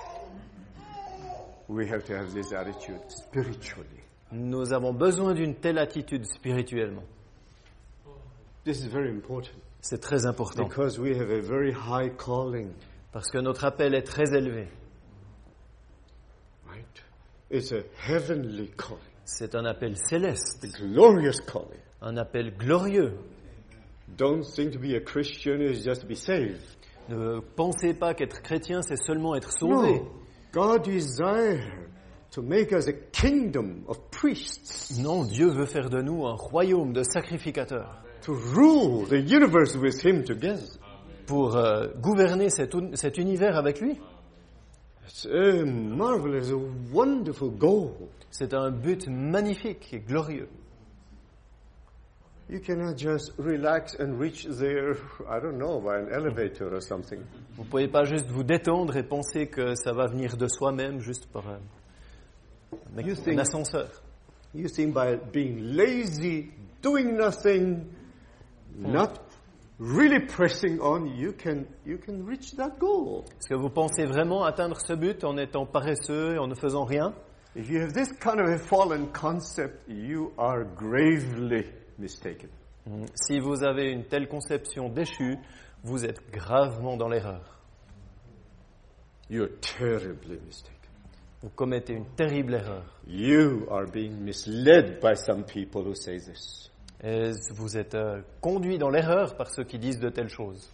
We have to have this attitude spiritually. Nous avons besoin d'une telle attitude spirituellement. This is very important C'est très important because we have a very high calling, parce que notre appel est très élevé. right? It's a heavenly calling, C'est un appel céleste, a glorious calling. un appel glorieux. Don't think to be a Christian is just to be saved. Ne pensez pas qu'être chrétien, c'est seulement être sauvé. No. God desires to make us a kingdom of priests, Non, Dieu veut faire de nous un royaume de sacrificateurs to rule the universe with Him together. pour euh, gouverner cet, un- cet univers avec lui. It's a marvelous, a wonderful goal. C'est un but magnifique et glorieux. You cannot just relax and reach there, I don't know, by an elevator or something. Vous ne pouvez pas juste vous détendre et penser que ça va venir de soi-même juste par un, avec You un think- ascenseur. You think by being lazy, doing nothing, not really pressing on, you can you can reach that goal. Est-ce que vous pensez vraiment atteindre ce but en étant paresseux et en ne faisant rien? If you have this kind of a fallen concept, you are gravely mistaken. Si vous avez une telle conception déchue, vous êtes gravement dans l'erreur. You're terribly mistaken. Vous commettez une terrible erreur. You are being misled by some people who say this. Et vous êtes euh, conduit dans l'erreur par ceux qui disent de telles choses.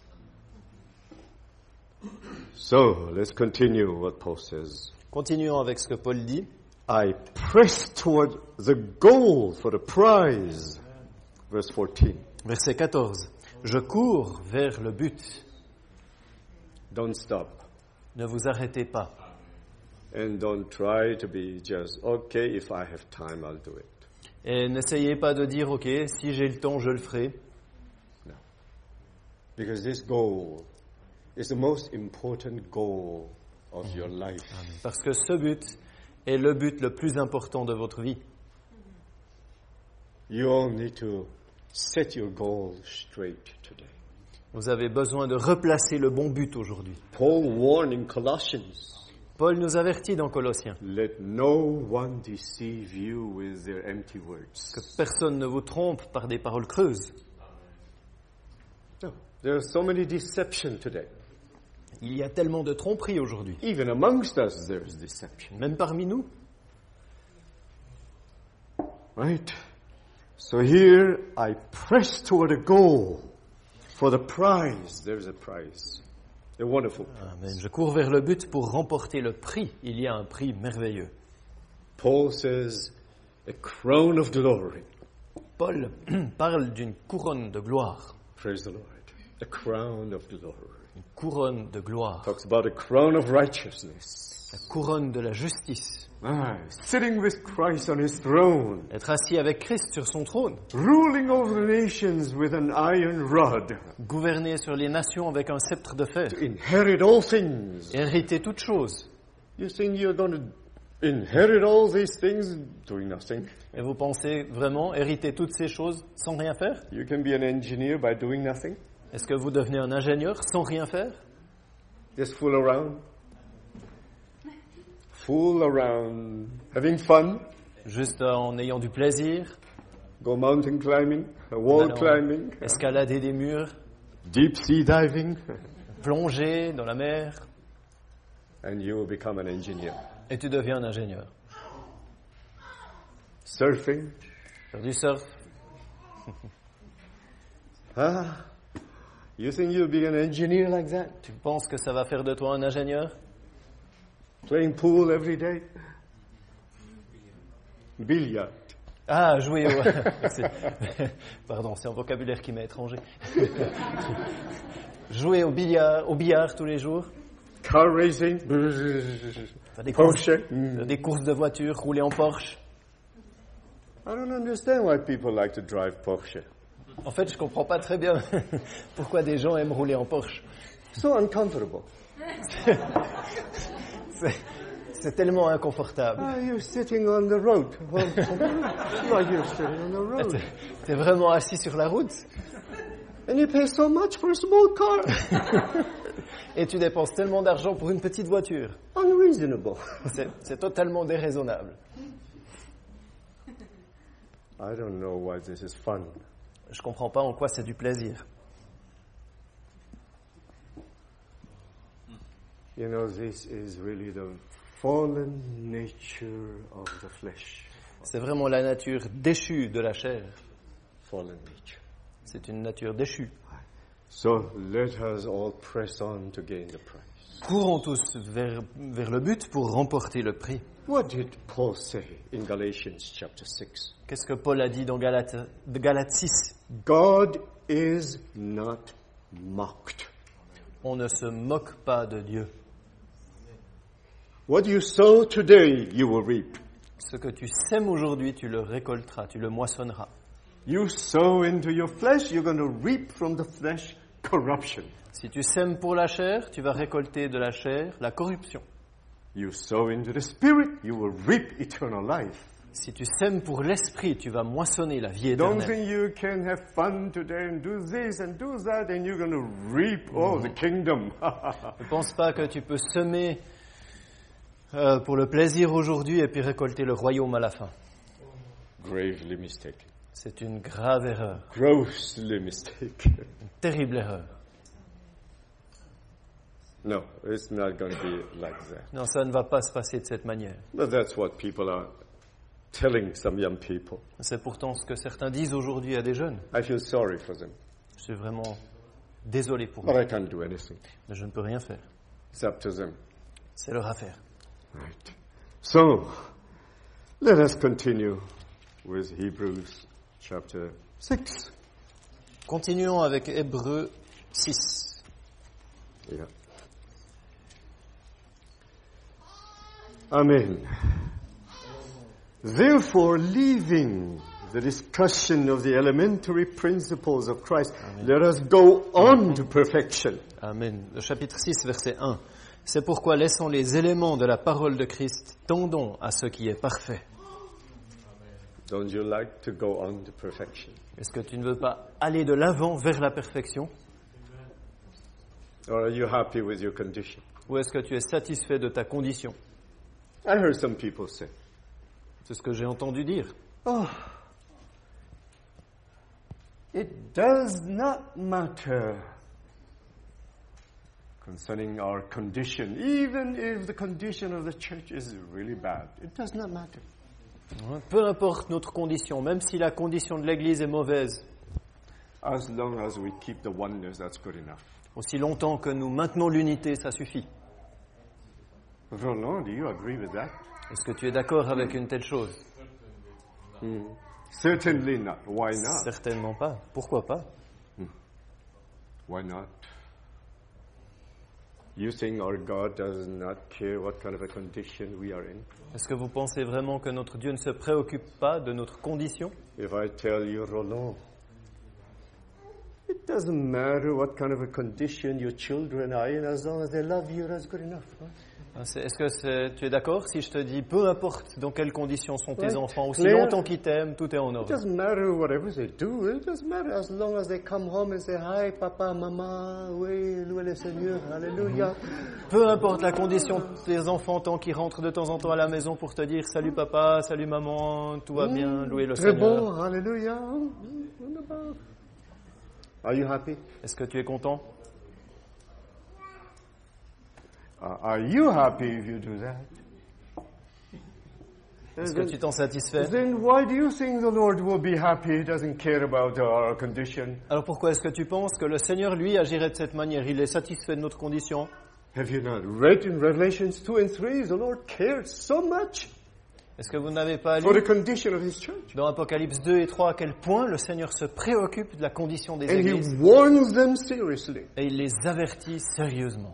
So, let's continue what Paul says. Continuons avec ce que Paul dit. I press toward the goal for the prize. Verse fourteen. Verset quatorze. Je cours vers le but. Don't stop. Ne vous arrêtez pas. And don't try to be just, okay, if I have time, I'll do it. Et n'essayez pas de dire, ok, si j'ai le temps, je le ferai. Because this goal is the most important goal of your life. Parce que ce but est le but le plus important de votre vie. You all need to set your goal straight today. Vous avez besoin de replacer le bon but aujourd'hui. Paul warned in Colossians, Paul nous avertit dans Colossiens let no one deceive you with their empty words. que personne ne vous trompe par des paroles creuses. No, there are so many deception today. Il y a tellement de tromperies aujourd'hui. Even amongst us, there is deception. Même parmi nous. Right? So here I press toward a goal for the prize. There's a prize. A wonderful prize. Amen. Je cours vers le but pour remporter le prix. Il y a un prix merveilleux. Paul says, a crown of glory. Paul parle d'une couronne de gloire. Praise the Lord. A crown of glory. Une couronne de gloire. Talks about a crown of righteousness. La couronne de la justice. Ah, sitting with Christ on his throne. Être assis avec Christ sur son trône. Ruling over the nations with an iron rod. Gouverner sur les nations avec un sceptre de fer. To inherit all things. Hériter toutes choses. You think you're going to inherit all these things doing nothing? Et vous pensez vraiment hériter toutes ces choses sans rien faire? You can be an engineer by doing nothing. Est-ce que vous devenez un ingénieur sans rien faire? Just fool around. Fool around. Having fun. Juste en ayant du plaisir, Go mountain climbing. Wall allant climbing. escalader des murs, Deep sea diving. plonger dans la mer, And you will become an engineer. et tu deviens un ingénieur. Surfing. Faire du surf, Ah. You think you'll be an engineer like that? tu penses que ça va faire de toi un ingénieur? Playing pool every day? Billard. Ah, jouer au... c'est- Pardon, c'est un vocabulaire qui m'est étranger. Jouer au billard, au billard tous les jours, Car racing? faire des courses, Porsche? faire des courses de voitures, rouler en Porsche. I don't understand why people like to drive Porsche. En fait, je comprends pas très bien pourquoi des gens aiment rouler en Porsche. So uncomfortable. C'est, c'est tellement inconfortable. Ah, you're sitting on the road. Well, like you're sitting on the road. T'es, t'es vraiment assis sur la route. And you pay so much for a small car. Et tu dépenses tellement d'argent pour une petite voiture. Unreasonable. C'est, c'est totalement déraisonnable. I don't know why this is fun. Je comprends pas en quoi c'est du plaisir. You know, this is really the fallen nature of the flesh. C'est vraiment la nature déchue de la chair. Fallen nature. C'est une nature déchue. So let us all press on to gain the prize. Courons tous vers, vers le but pour remporter le prix. What did Paul say in Galatians chapter six? Qu'est-ce que Paul a dit dans Galates, Galates six? God is not mocked. On ne se moque pas de Dieu. What you sow today, you will reap. Ce que tu sèmes aujourd'hui, tu le récolteras, tu le moissonneras. You sow into your flesh, you're going to reap from the flesh corruption. Si tu sèmes pour la chair, tu vas récolter de la chair la corruption. You sow into the spirit, you will reap eternal life. Si tu sèmes pour l'esprit, tu vas moissonner la vie Don't éternelle. think you can have fun today and do this and do that and you're going to reap all the kingdom. Ne pense pas que tu peux semer euh, pour le plaisir aujourd'hui et puis récolter le royaume à la fin. Gravely mistaken. C'est une grave erreur, Grossly mistaken. une terrible erreur. No, it's not going to be like that. Non, ça ne va pas se passer de cette manière. But that's what people are telling some young people. C'est pourtant ce que certains disent aujourd'hui à des jeunes. I feel sorry for them, Je suis vraiment désolé pour but eux, I can't do anything. mais je ne peux rien faire. It's up to them. C'est leur affaire. Right. So, let us continue with Hebrews chapter six. Continuons avec Hébreux six. Yeah. Amen. Therefore, leaving the discussion of the elementary principles of Christ, let us go on to perfection. Amen. Le chapitre six, verset un. C'est pourquoi, laissant les éléments de la parole de Christ, tendons à ce qui est parfait. Don't you like to go on to perfection? Est-ce que tu ne veux pas aller de l'avant vers la perfection? Or are you happy with your condition? Ou est-ce que tu es satisfait de ta condition? I heard some people say, C'est ce que j'ai entendu dire. oh, it does not matter concerning our condition, even if the condition of the church is really bad. It does not matter. Peu importe notre condition, même si la condition de l'Église est mauvaise, As long as we keep the oneness, that's good enough. aussi longtemps que nous maintenons l'unité, ça suffit. Roland, do you agree with that? Est-ce que tu es d'accord avec une telle chose? Certainly not. Why not? Certainement pas. Pourquoi pas? Why not? You think our God does not care what kind of a condition we are in? Est-ce que vous pensez vraiment que notre Dieu ne se préoccupe pas de notre condition? If I tell you, Roland, it doesn't matter what kind of a condition your children are in, as long as they love you, that's good enough. Right? C'est- Est-ce que c'est- tu es d'accord si je te dis, peu importe dans quelles conditions sont tes Ouais. enfants, aussi Claire. longtemps qu'ils t'aiment, tout est en It ordre. doesn't matter whatever they do. It doesn't matter as long as they come home and say, hi, papa, maman, oui, louez le Seigneur, alléluia. Peu importe la condition de tes enfants, tant qu'ils rentrent de temps en temps à la maison pour te dire, salut papa, salut maman, tout va bien, louez le Très Seigneur. bon, alléluia. Wonderful. Are you happy? Est-ce que tu es content? Uh, are you happy if you do that? Est-ce que tu t'en satisfais? Then why do you think the Lord will be happy? He doesn't care about our condition. Alors pourquoi est-ce que tu penses que le Seigneur, lui, agirait de cette manière? Il est satisfait de notre condition. Have you not read in Revelations two and three? The Lord cared so much Est-ce que vous n'avez pas for the lu condition of His church. dans Apocalypse deux et trois à quel point le Seigneur se préoccupe de la condition des And He églises warns them seriously. et il les avertit sérieusement?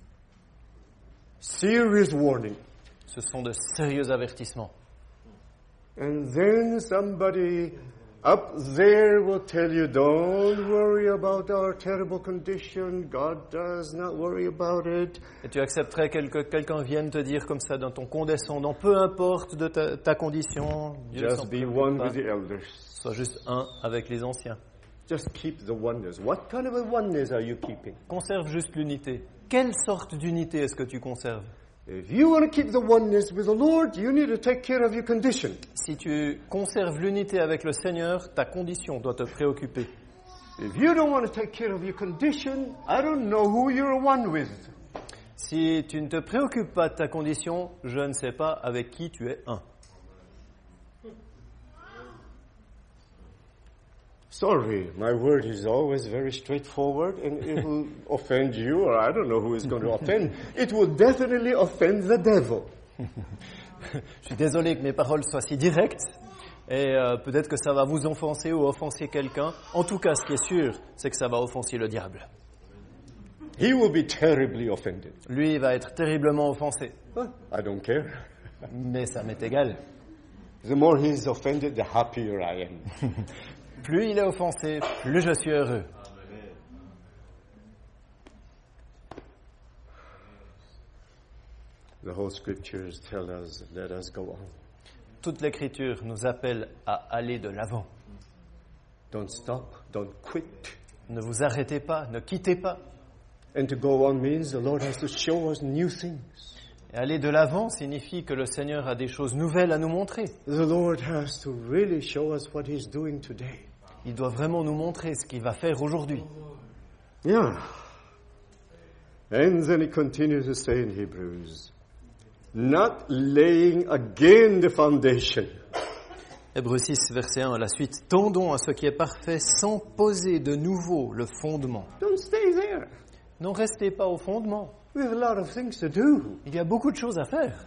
Serious warning. Ce sont de sérieux avertissements. And then somebody up there will tell you, don't worry about our terrible condition. God does not worry about it. Et tu accepterais quel- que quelqu'un vienne te dire comme ça dans ton condescendant, peu importe de ta, ta condition, Dieu s'en Just be préoccupe one pas. with the elders. Sois juste un avec les anciens. Just keep the oneness. What kind of a oneness are you keeping? Conserve juste l'unité. Quelle sorte d'unité est-ce que tu conserves? If you want to keep the oneness with the Lord, you need to take care of your condition. Si tu conserves l'unité avec le Seigneur, ta condition doit te préoccuper. If you don't want to take care of your condition, I don't know who you're one with. Si tu ne te préoccupes pas de ta condition, je ne sais pas avec qui tu es un. Sorry, my word is always very straightforward and it will offend you, or I don't know who is going to offend. It will definitely offend the devil. Je suis désolé que mes paroles soient si directes et euh, peut-être que ça va vous offenser ou offenser quelqu'un. En tout cas, ce qui est sûr, c'est que ça va offenser le diable. He will be terribly offended. Lui, il va être terriblement offensé. Huh, I don't care. Mais ça m'est égal. The more he is offended, the happier I am. Plus il est offensé, plus je suis heureux. The whole scriptures tell us, let us go on. Toute l'Écriture nous appelle à aller de l'avant. Don't stop, don't quit. Ne vous arrêtez pas, ne quittez pas. And to go on means the Lord has to show us new things. Et aller de l'avant signifie que le Seigneur a des choses nouvelles à nous montrer. The Lord has to really show us what He's doing today. Il doit vraiment nous montrer ce qu'il va faire aujourd'hui. Yeah. And then He continues to say in Hebrews, not laying again the foundation. Hébreux six, verset un, la suite. Tendons à ce qui est parfait sans poser de nouveau le fondement. Don't stay there. Non, restez pas au fondement. We have a lot of things to do. Il y a beaucoup de choses à faire.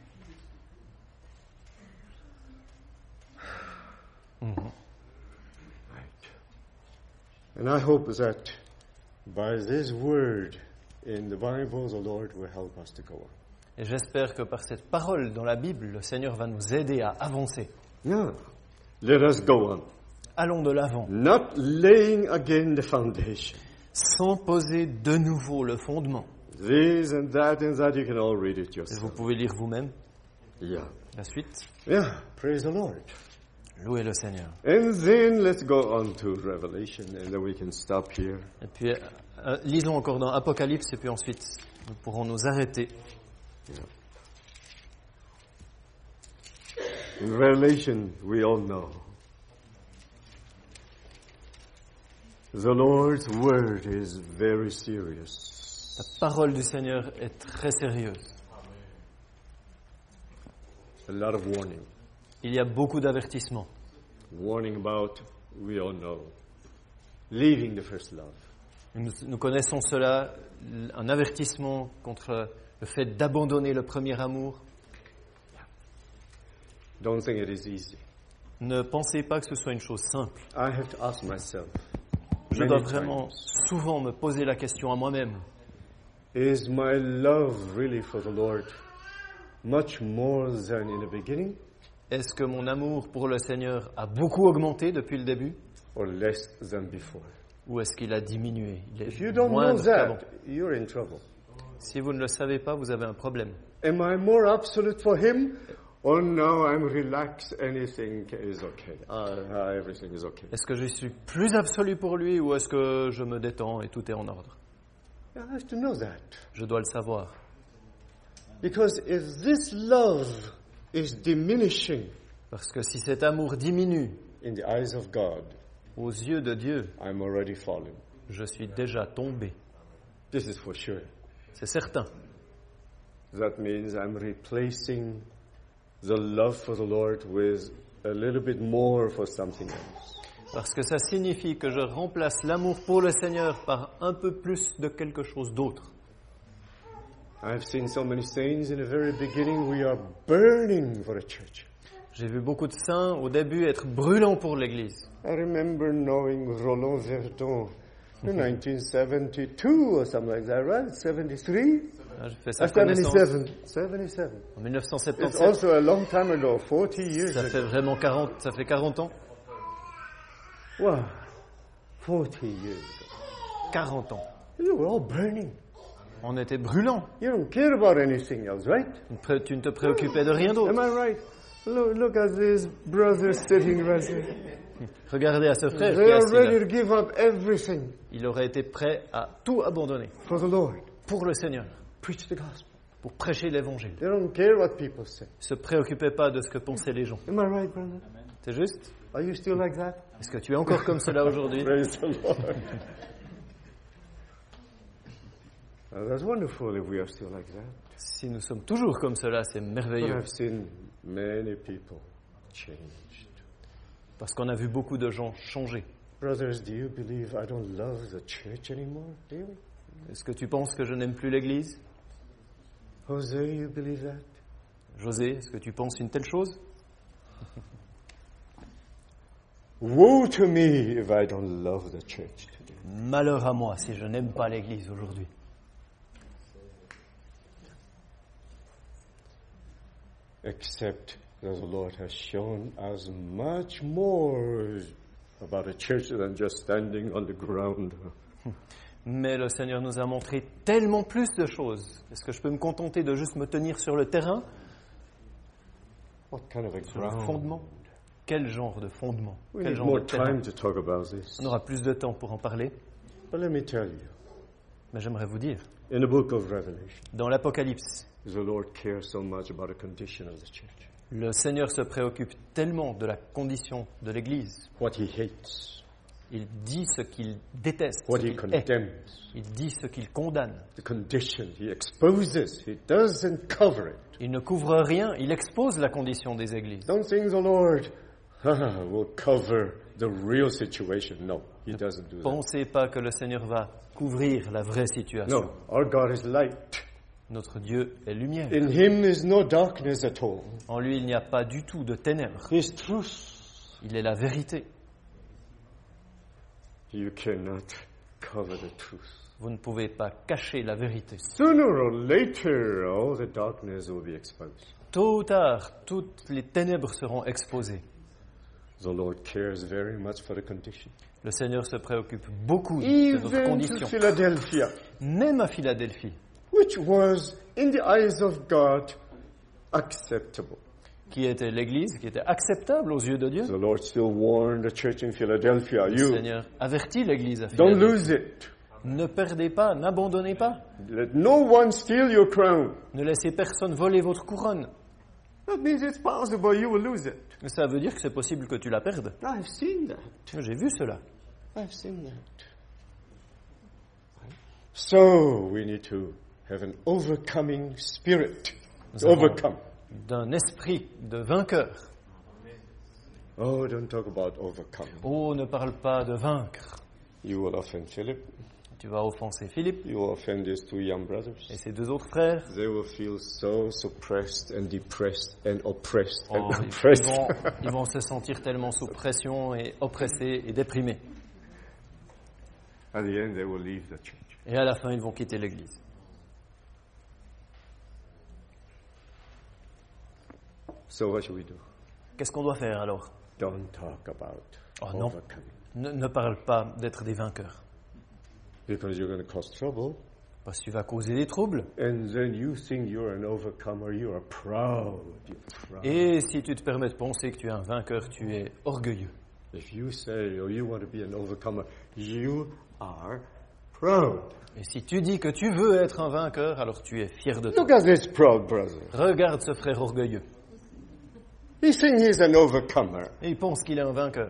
Mm-hmm. Right. And I hope that by this word in the Bible, the Lord will help us to go on. Et j'espère que par cette parole dans la Bible, le Seigneur va nous aider à avancer. Yeah. Let us go on. Allons de l'avant. Not laying again the foundation. Sans poser de nouveau le fondement. This and that and that, you can all read it Et vous yourself. pouvez lire vous-même Yeah. la suite. Yeah. Praise the Lord. Louez le Seigneur. And then let's go on to Revelation, and then we can stop here. Et puis, euh, lisons encore dans Apocalypse, et puis ensuite, nous pourrons nous arrêter. Yeah. In Revelation, we all know. The Lord's word is very serious. La parole du Seigneur est très sérieuse. A lot of warning. Il y a beaucoup d'avertissements. Warning about, we all know, leaving the first love. Nous, nous connaissons cela, un avertissement contre le fait d'abandonner le premier amour. Don't think it is easy. Ne pensez pas que ce soit une chose simple. I have to ask myself. Je many dois vraiment times, souvent me poser la question à moi-même. is my love really for the Lord much more than in the beginning, Est-ce que mon amour pour le Seigneur a beaucoup augmenté depuis le début or less than before? ou est-ce qu'il a diminué? Il est If you don't know moindre qu'avant. that, you're in trouble. Si vous ne le savez pas, vous avez un problème. Am I more absolute for Him, or now I'm relaxed, anything is okay? Uh, uh, everything is okay. Est-ce que je suis plus absolu pour lui ou est-ce que je me détends et tout est en ordre? I have to know that. Je dois le savoir. Because if this love is diminishing Parce que si cet amour diminue in the eyes of God, aux yeux de Dieu, I'm already fallen. je suis déjà tombé. This is for sure. C'est certain. That means I'm replacing the love for the Lord with a little bit more for something else. Parce que ça signifie que je remplace l'amour pour le Seigneur par un peu plus de quelque chose d'autre. I've seen so many saints in the very beginning, we are burning for a church. J'ai vu beaucoup de saints au début être brûlants pour l'Église. I remember knowing Roland Verdon in nineteen seventy-two or something like that, right? seventy-three? J'ai fait Uh, sa connaissance seventy-seven. seventy-seven. en dix-neuf cent It's soixante-dix-sept. also a long time ago, forty years Ça fait ago. vraiment quarante, ça fait quarante ans. Wow, forty years ago. quarante ans. You were all burning. On était brûlants. You don't care about anything else, right? Tu ne te préoccupais de rien d'autre. Am I right? Look, look at these brothers sitting right there. Regardez à ce frère qui They est are assis là. ready to give up everything Il aurait été prêt à tout abandonner for the Lord. pour le Seigneur, Preach the gospel. pour prêcher l'évangile. They don't care what people say. Il ne se préoccupait pas de ce que pensaient les gens. Am I right, brother? C'est juste? Are you still like that? Est-ce que tu es encore comme cela aujourd'hui? Praise the Lord. Uh, that's wonderful if we are still like that. Si nous sommes toujours comme cela, c'est But merveilleux. I've seen many people changed. Parce qu'on a vu beaucoup de gens changer. Brothers, do you believe I don't love the church anymore? Do you? Est-ce que tu penses que je n'aime plus l'Église? Jose, you believe that? José, est-ce que tu penses une telle chose? Woe to me if I don't love the church today. Malheur à moi si je n'aime pas l'Église aujourd'hui. Except that the Lord has shown us much more about a church than just standing on the ground. Mais le Seigneur nous a montré tellement plus de choses. Est-ce que je peux me contenter de juste me tenir sur le terrain? What kind of a Sur le ground? fondement? Quel genre de fondement? We Quel need genre de more terrain? time to talk about this. On aura plus de temps pour en parler. But let me tell you, Mais j'aimerais vous dire, in the book of Revelation, dans l'Apocalypse, the Lord cares so much about the condition of the church, le Seigneur se préoccupe tellement de la condition de l'Église. what he hates, Il dit ce qu'il déteste, ce what he qu'il hait. condemns, Il dit ce qu'il condamne. the condition he exposes. He doesn't cover it. Il ne couvre rien, il expose la condition des églises. Don't think the Lord ah, will cover the real situation. No, he doesn't do that. Pensez pas que le Seigneur va couvrir la vraie situation. No, our God is light. Notre Dieu est lumière. In him is no darkness at all. En lui, il n'y a pas du tout de ténèbres. He is truth. Il est la vérité. You cannot cover the truth. Vous ne pouvez pas cacher la vérité. Sooner or later, all the darkness will be exposed. Tôt ou tard, toutes les ténèbres seront exposées. The Lord cares very much for the condition. Le Seigneur se préoccupe beaucoup de notre Even to condition. Philadelphia, Même à Philadelphie, which was, in the eyes of God, acceptable. qui était l'Église, qui était acceptable aux yeux de Dieu. The Lord still warned the church in Philadelphia, Le you, Seigneur avertit l'Église à don't Philadelphie. lose it. Ne perdez pas, n'abandonnez pas. Let no one steal your crown. Ne laissez personne voler votre couronne. That means it's possible you will lose it. Ça veut dire que c'est possible que tu la perdes. I've seen that. J'ai vu cela. I've seen that. So we need to have an overcoming spirit. Nous To avons overcome. d'un esprit de vainqueur. Oh, don't talk about overcoming. Oh, ne parle pas de vaincre. You will offend Philip. Tu vas offenser Philippe You will offend these two young et brothers. ses deux autres frères. They will feel so suppressed and depressed and oppressed Oh, and ils, oppressed. vont, ils vont se sentir tellement sous pression et oppressés et déprimés. At the end, they will leave the church. Et à la fin, ils vont quitter l'Église. So what should we do? Qu'est-ce qu'on doit faire alors? Don't talk about Oh non, overcoming. ne, ne parle pas d'être des vainqueurs. Because you're going to cause trouble. Parce que tu vas causer des troubles. And then you think you're an overcomer. You are proud. You're proud. Et si tu te permets de penser que tu es un vainqueur, tu es orgueilleux. If you say, oh, you want to be an overcomer, you are proud. Et si tu dis que tu veux être un vainqueur, alors tu es fier de toi. Look at this proud brother. Regarde ce frère orgueilleux. He thinks he's an overcomer. Et il pense qu'il est un vainqueur.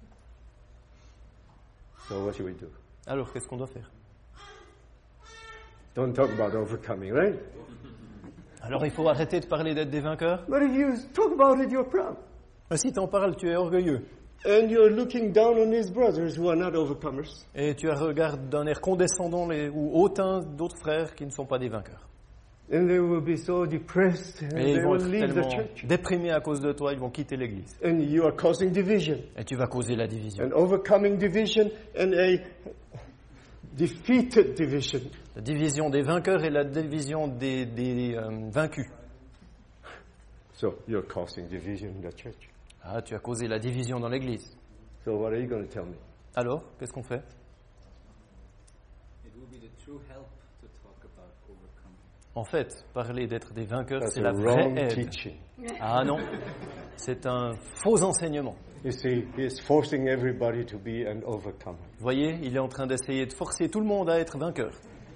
So what should we do? Alors qu'est-ce qu'on doit faire? Don't talk about overcoming, right? Alors il faut arrêter de parler d'être des vainqueurs. But if you talk about it, you're proud. Mais si t'en parles, tu es orgueilleux. And you're looking down on these brothers who are not overcomers. Et tu regardes d'un air condescendant les, ou hautain d'autres frères qui ne sont pas des vainqueurs. And they will be so depressed and Et they ils vont will être leave the tellement church. déprimés à cause de toi, ils vont quitter l'Église. And you are causing division. Et tu vas causer la division. An overcoming division and a defeated division. La division des vainqueurs et la division des, des euh, vaincus. So you're causing division in the church. Ah, tu as causé la division dans l'Église. So what are you going to tell me? Alors, qu'est-ce qu'on fait? It will be the true help to talk about overcoming. En fait, parler d'être des vainqueurs, That's c'est a la vraie wrong aide. teaching. Ah non, c'est un faux enseignement. You see, he is forcing everybody to be an overcomer. Vous voyez, il est en train d'essayer de forcer tout le monde à être vainqueur.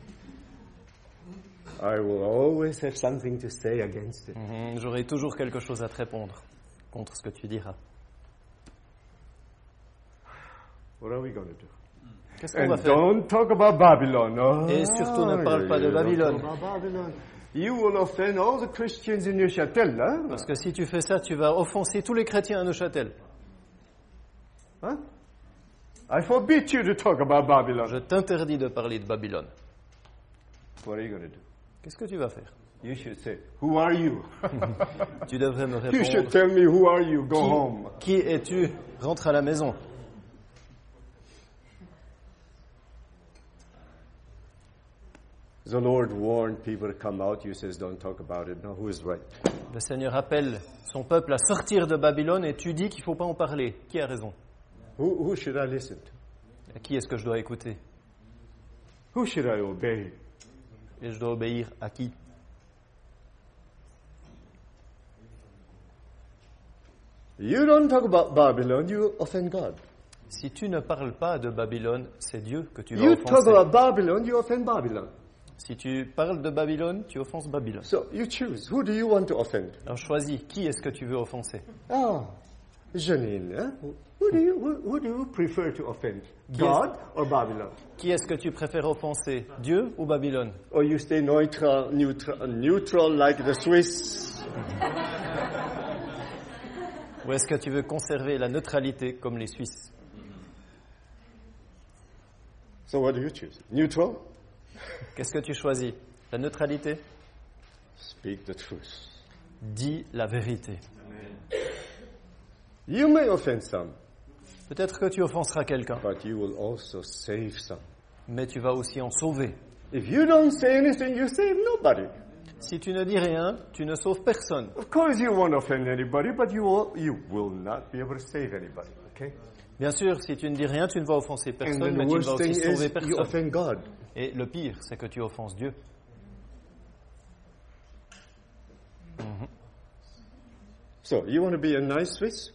I will always have something to say against it. Mhm, J'aurai toujours quelque chose à te répondre contre ce que tu diras. What are we going to do? Qu'est-ce qu'on va And faire? don't talk about Babylon. Oh, Et surtout ne parle pas de yeah, don't Babylone. talk about Babylon. You will offend all the Christians in Neuchâtel, hein? Parce que si tu fais ça, tu vas offenser tous les chrétiens à Neuchâtel. Huh? I forbid you to talk about Babylon. Je t'interdis de parler de Babylone. What are you going to do? Qu'est-ce que tu vas faire? You should say, who are you? Tu devrais me You should répondre. tell me who are you. Go home. Qui, qui es-tu? Rentre à la maison. The Lord warned people to come out. You says, don't talk about it. Now, who is right? Le Seigneur appelle son peuple à sortir de Babylone et tu dis qu'il ne faut pas en parler. Qui a raison? Who, who should I listen to? À qui est-ce que je dois écouter? Who should I obey? Et je dois obéir à qui? You don't talk about Babylon, you offend God. Si tu ne parles pas de Babylone, c'est Dieu que tu vas You talk offenser. about Babylon, you offend Babylon. Si tu parles de Babylone, tu offenses Babylone. So you choose. Who do you want to offend? Alors choisis, qui est-ce que tu veux offenser? Ah, Janine, huh? Who do you who, who do you prefer to offend? God or Babylon? Qui est-ce que tu préfères offenser? Dieu ou Babylone? Or you stay neutral, neutral, neutral like the Swiss? Ou est-ce que tu veux conserver la neutralité comme les Suisses? So what do you choose? Neutral? Qu'est-ce que tu choisis? La neutralité? Speak the truth. Dis la vérité. You may offend some, Peut-être que tu offenseras quelqu'un, but you will also save some. mais tu vas aussi en sauver. If you don't say anything, you save nobody. Si tu ne dis rien, tu ne sauves personne. Of course, you won't offend anybody, but you will, you will not be able to save anybody. Okay? Bien sûr, si tu ne dis rien, tu ne vas offenser And personne, then mais the tu ne worst vas thing aussi is sauver you personne. offend God. Et le pire, c'est que tu offenses Dieu. So you want to be a nice Swiss,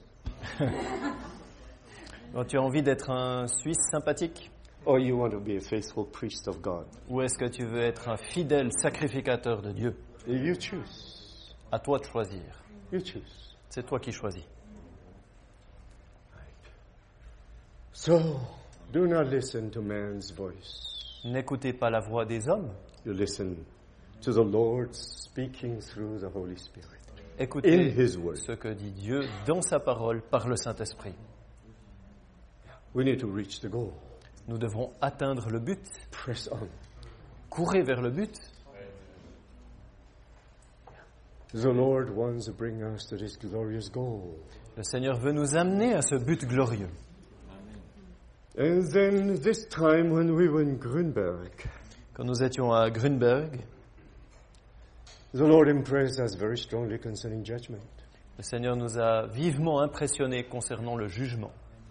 Donc, tu as envie d'être un Suisse sympathique? or you want to be a faithful priest of God? Ou est-ce que tu veux être un fidèle sacrificateur de Dieu? You choose. À toi de choisir. You choose. C'est toi qui choisis. So do not listen to man's voice. N'écoutez pas la voix des hommes. You listen to the Lord speaking through the Holy Spirit. In Écoutez His word. ce que dit Dieu dans sa parole par le Saint-Esprit. We need to reach the goal. Nous devrons atteindre le but, Press on. courir vers le but. The Lord wants to bring us to this glorious goal. Le Seigneur veut nous amener à ce but glorieux. And then this time when we were in Grünberg, Quand nous étions à Grünberg, the Lord impressed us very strongly concerning judgment. le Seigneur nous a vivement impressionnés concernant le jugement.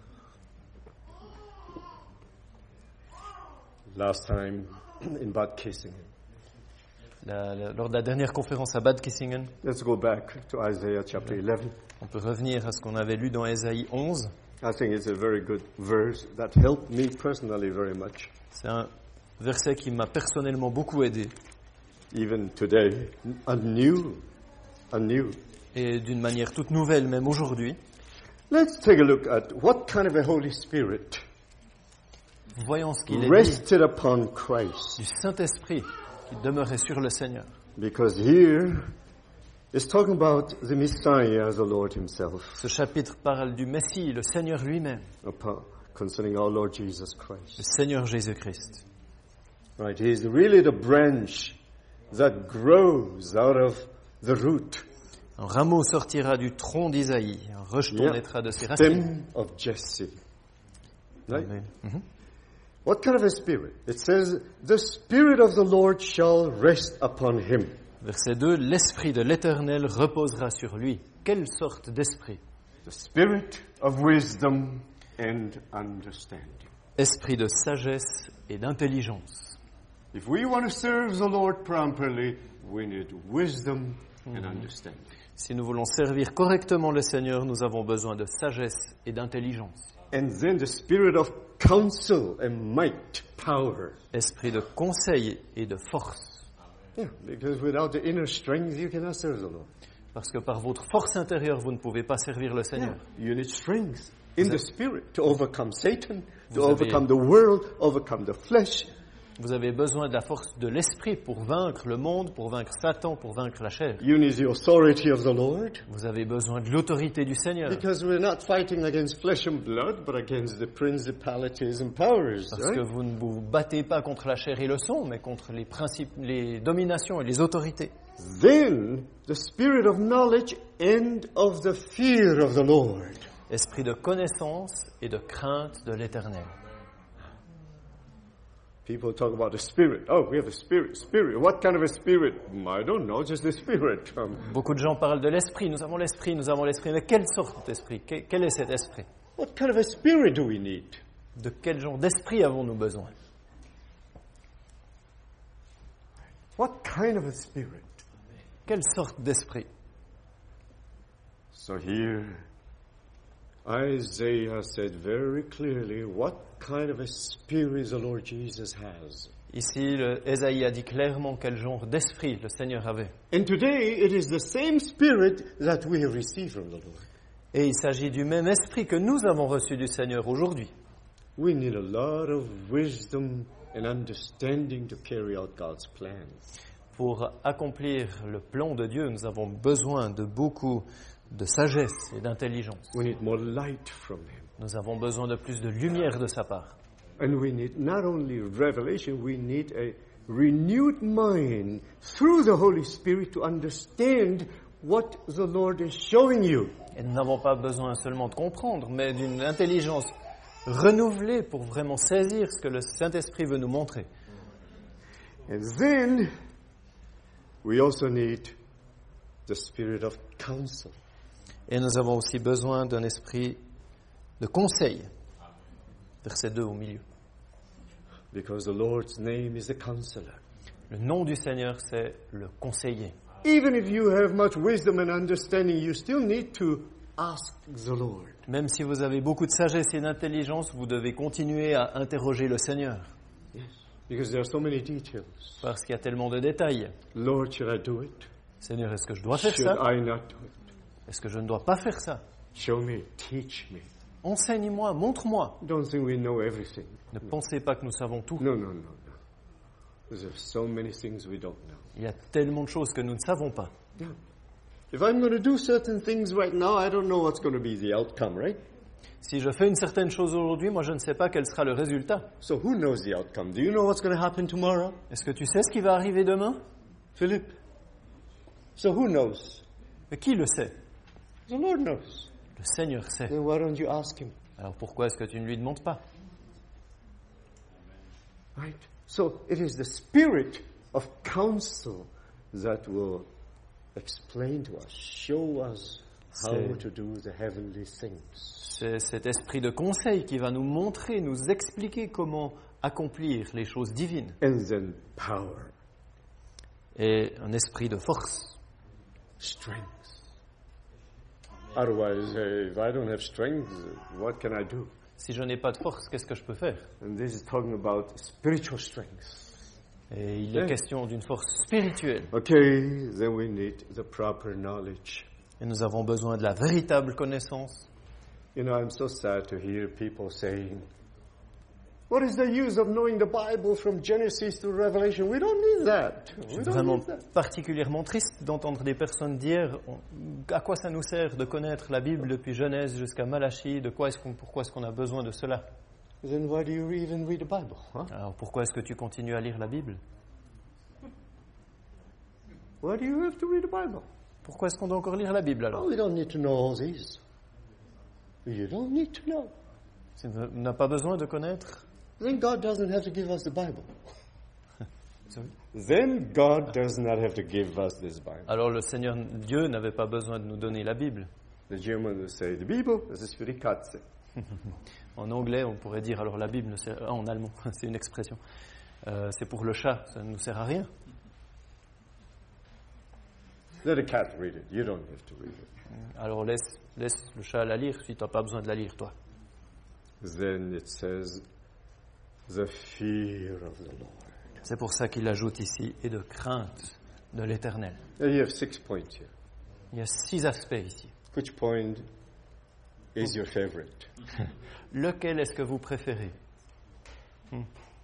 Last time in Bad Kissingen. La- la- lors de la dernière conférence à Bad Kissingen, Let's go back to Isaiah chapter eleven. on peut revenir à ce qu'on avait lu dans Ésaïe onze. I think it's a very good verse that helped me personally very much. C'est un verset qui m'a personnellement beaucoup aidé. Even today, anew, anew. Et d'une manière toute nouvelle, même aujourd'hui. Let's take a look at what kind of a Holy Spirit Voyons ce qu'il est dit rested upon Christ. du Saint-Esprit qui demeurait sur le Seigneur. Because here it's talking about the Messiah, the Lord Himself, Ce chapitre parle du Messie, le Seigneur lui-même, upon, concerning our Lord Jesus le Christ. Seigneur Jésus-Christ. Right? He is really the branch that grows out of the root, Un rameau sortira du tronc d'Isaïe, un rejeton Yeah. naîtra de ses racines. stem of Jesse. Right? Amen. Mhm. What kind of a spirit? It says, the Spirit of the Lord shall rest upon him. Verset deux, l'Esprit de l'Éternel reposera sur lui. Quelle sorte d'esprit? The Spirit of wisdom and understanding. Esprit de sagesse et d'intelligence. If we want to serve the Lord properly, we need wisdom and understanding. Si nous voulons servir correctement le Seigneur, nous avons besoin de sagesse et d'intelligence. And then the spirit of counsel and might, power. Esprit de conseil et de force. Yeah, because without the inner strength, you cannot serve the Lord. Parce que par votre force intérieure, vous ne pouvez pas servir le Seigneur. You need strength in the spirit to overcome Satan, to Vous avez- overcome the world, overcome the flesh. Vous avez besoin de la force de l'esprit pour vaincre le monde, pour vaincre Satan, pour vaincre la chair. You need the authority of the Lord. Vous avez besoin de l'autorité du Seigneur. Because we're not fighting against flesh and blood, but against the principalities and powers. Parce Right? que vous ne vous battez pas contre la chair et le sang, mais contre les principes, les dominations et les autorités. Then the spirit of knowledge and of the fear of the Lord. Esprit de connaissance et de crainte de l'Éternel. People talk about the spirit. Oh, we have a spirit. Spirit. What kind of a spirit? I don't know. Just the spirit. Um, Beaucoup de gens parlent de l'esprit. Nous avons l'esprit, nous avons l'esprit. Mais quelle sorte d'esprit? Que- Quel est cet esprit? what kind of a spirit do we need? De quel genre d'esprit avons-nous besoin? What kind of a spirit? Quelle sorte d'esprit? So here, Isaiah said very clearly what kind of a spirit the Lord Jesus has. Ici, le, Ésaïe a dit clairement quel genre d'esprit le Seigneur avait. And today, it is the same spirit that we have received from the Lord. Et il s'agit du même esprit que nous avons reçu du Seigneur aujourd'hui. We need a lot of wisdom and understanding to carry out God's plan. Pour accomplir le plan de Dieu, nous avons besoin de beaucoup de sagesse et d'intelligence. We need more light from Him. Nous avons besoin de plus de lumière de sa part. And we need not only revelation, we need a renewed mind through the Holy Spirit to understand what the Lord is showing you. Et nous n'avons pas besoin seulement de comprendre, mais d'une intelligence renouvelée pour vraiment saisir ce que le Saint-Esprit veut nous montrer. And then we also need the spirit of counsel. Et nous avons aussi besoin d'un esprit de conseil. Verset deux au milieu. Because the Lord's name is the counselor. Le nom du Seigneur, c'est le conseiller. Even if you have much wisdom and understanding, you still need to ask the Lord. Même si vous avez beaucoup de sagesse et d'intelligence, vous devez continuer à interroger le Seigneur. Yes. Because there are so many details. Parce qu'il y a tellement de détails. Lord, should I do it? Seigneur, est-ce que je dois faire Should ça? I not do it? Est-ce que je ne dois pas faire ça? Show me, teach me. Enseigne-moi, montre-moi. Don't think we know everything. Ne pensez pas que nous savons tout. No, no, no, no. There's so many things we don't know. Il y a tellement de choses que nous ne savons pas. Yeah. If I'm going to do certain things right now, I don't know what's going to be the outcome, right? Si je fais une certaine chose aujourd'hui, moi je ne sais pas quel sera le résultat. So who knows the outcome? Do you know what's going to happen tomorrow? Est-ce que tu sais ce qui va arriver demain? Philip? So who knows? Mais qui le sait? The Lord knows. Le Seigneur sait. Then why don't you ask Him? Alors pourquoi est-ce que tu ne lui demandes pas? Right? So it is the spirit of counsel that will explain to us, show us how C'est- to do the heavenly things. C'est cet esprit de conseil qui va nous montrer, nous expliquer comment accomplir les choses divines. And then power, Et un esprit de force. strength. Otherwise, uh, if I don't have strength, what can I do? Si je n'ai pas de force, qu'est-ce que je peux faire? And this is talking about spiritual strength. Et il est Ouais. question d'une force spirituelle. Okay, then we need the proper knowledge. Et nous avons besoin de la véritable connaissance. You know, I'm so sad to hear people saying, what is the use of knowing the Bible from Genesis to Revelation? We don't need that. Je We suis don't vraiment need that. particulièrement triste d'entendre des personnes dire on- à quoi ça nous sert de connaître la Bible depuis Genèse jusqu'à Malachie, de quoi est-ce qu'on, pourquoi est-ce qu'on a besoin de cela? Then why do you even read the Bible? Huh? Alors pourquoi est-ce que tu continues à lire la Bible? Why do you have to read the Bible? Pourquoi est-ce qu'on doit encore lire la Bible Oh, alors? we don't need to know all these. You don't need to know. Si on n'a pas besoin de connaître. Then God doesn't have to give us the Bible. Then God does not have to give us this Bible. Alors le Seigneur Dieu n'avait pas besoin de nous donner la Bible. The German will say, the Bible is für die Katze. En anglais, on pourrait dire alors la Bible, ne sert, ah, en allemand, c'est une expression. Euh, c'est pour le chat, ça ne nous sert à rien. Let a cat read it. You don't have to read it. Alors laisse, laisse le chat la lire si tu n'as pas besoin de la lire, toi. Then it says, the fear of the Lord. C'est pour ça qu'il ajoute ici, et de crainte de l'Éternel. Now you have six points here. Il y a six aspects ici. Which point is your favorite? Lequel est-ce que vous préférez? Hmm.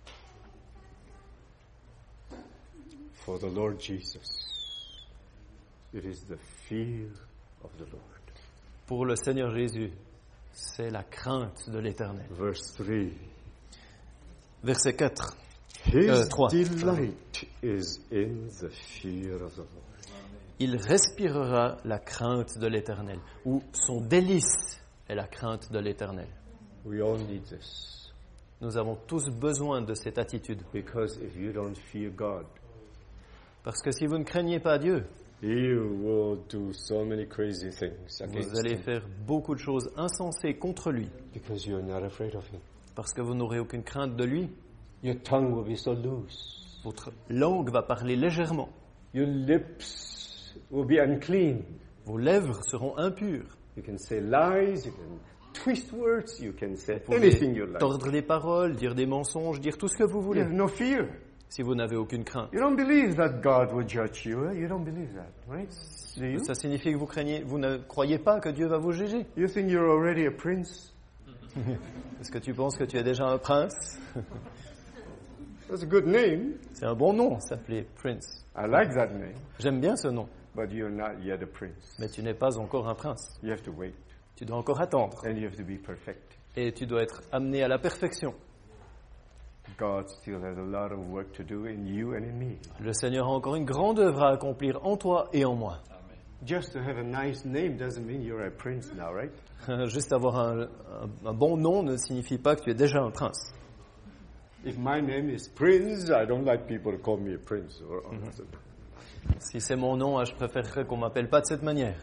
For the Lord Jesus, it is the fear of the Lord. Pour le Seigneur Jésus, c'est la crainte de l'Éternel. Verse three. Verset quatre. His Euh, trois. delight is in the fear of the Lord. Il respirera la crainte de l'Éternel, ou son délice est la crainte de l'Éternel. We all need this. Nous avons tous besoin de cette attitude. Because if you don't fear God, Parce que si vous ne craignez pas Dieu, you will do so many crazy things against vous allez him. faire beaucoup de choses insensées contre lui, Because you're not afraid of him. parce que vous n'aurez aucune crainte de lui. Your tongue will be so loose. Votre langue va parler légèrement. Your lips will be unclean. Vos lèvres seront impures. You can say lies, you can twist words, you can say Vous anything you pouvez like. tordre les paroles, dire des mensonges, dire tout ce que vous You voulez, have no fear. si vous n'avez aucune crainte. You don't believe that God will judge you. eh? You don't believe that, right? Do you? Ça signifie que vous craignez, vous ne croyez pas que Dieu va vous juger. You think you're already a prince? Est-ce que tu penses que tu es déjà un prince? That's a good name. C'est un bon nom, s'appeler Prince. I like that name. J'aime bien ce nom, But you're not yet a prince. mais tu n'es pas encore un prince. You have to wait. Tu dois encore attendre, And you have to be perfect. et tu dois être amené à la perfection. God still has a lot of work to do in you and in me. Le Seigneur a encore une grande œuvre à accomplir en toi et en moi. Just to have a nice name doesn't mean you're a prince now, right? Juste avoir un, un- un bon nom ne signifie pas que tu es déjà un prince. If my name is Prince, I don't like people to call me a prince. Or, or Si c'est mon nom, je préférerais qu'on m'appelle pas de cette manière.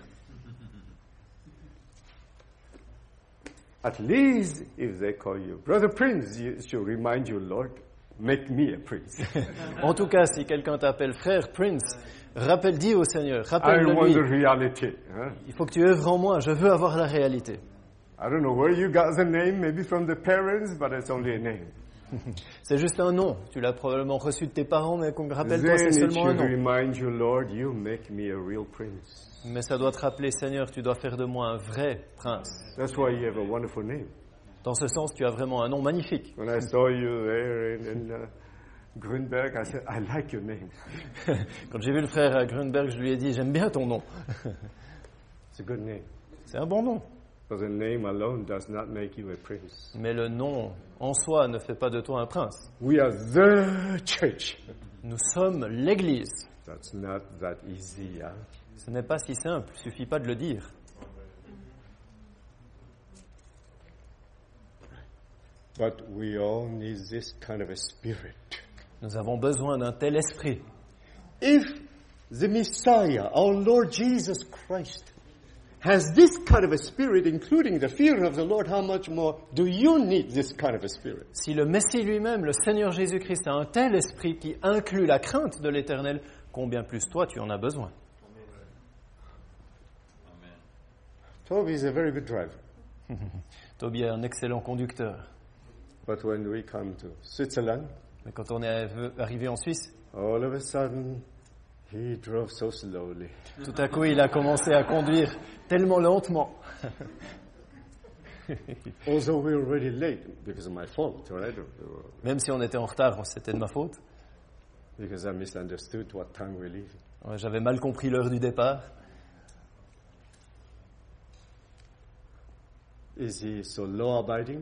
At least if they call you Brother Prince, you should remind you, Lord, make me a prince. En tout cas, si quelqu'un t'appelle frère Prince, rappelle, dis au Seigneur, I rappelle-le want the lui. reality. huh? Il faut que tu œuvres en moi, je veux avoir la réalité. I don't know where you got the name, maybe from the parents, but it's only a name. C'est juste un nom. Tu l'as probablement reçu de tes parents, mais qu'on rappelle-toi, Then c'est it seulement un should nom. remind you, Lord, you make me a real prince. Mais ça doit te rappeler, Seigneur, tu dois faire de moi un vrai prince. That's why you have a wonderful name. Dans ce sens, tu as vraiment un nom magnifique. When I saw you there in, in uh, Grunberg, I said, I like your name. Quand j'ai vu le frère à Grunberg, je lui ai dit, j'aime bien ton nom. It's a good name. C'est un bon nom. But the name alone does not make you a prince. Mais le nom en soi ne fait pas de toi un prince. We are the church. Nous sommes l'Église. That's not that easy, huh? Ce n'est pas si simple, il ne suffit pas de le dire. But we all need this kind of a spirit. Nous avons besoin d'un tel esprit. If the Messiah, our Lord Jesus Christ, has this kind of a spirit, including the fear of the Lord, how much more do you need this kind of a spirit? Si le Messie lui-même, le Seigneur Jésus-Christ, a un tel esprit qui inclut la crainte de l'Éternel, combien plus toi tu en as besoin. Toby is a very good driver. Toby est un excellent conducteur. But when we come to Switzerland, Mais quand on est arrivé en Suisse, all of a sudden, he drove so slowly. tout à coup, il a commencé à conduire tellement lentement. Although we were already late because of my fault, right? Même si on était en retard, c'était de ma faute. Because I misunderstood what time we're leaving. Ouais, j'avais mal compris l'heure du départ. Is he so law-abiding?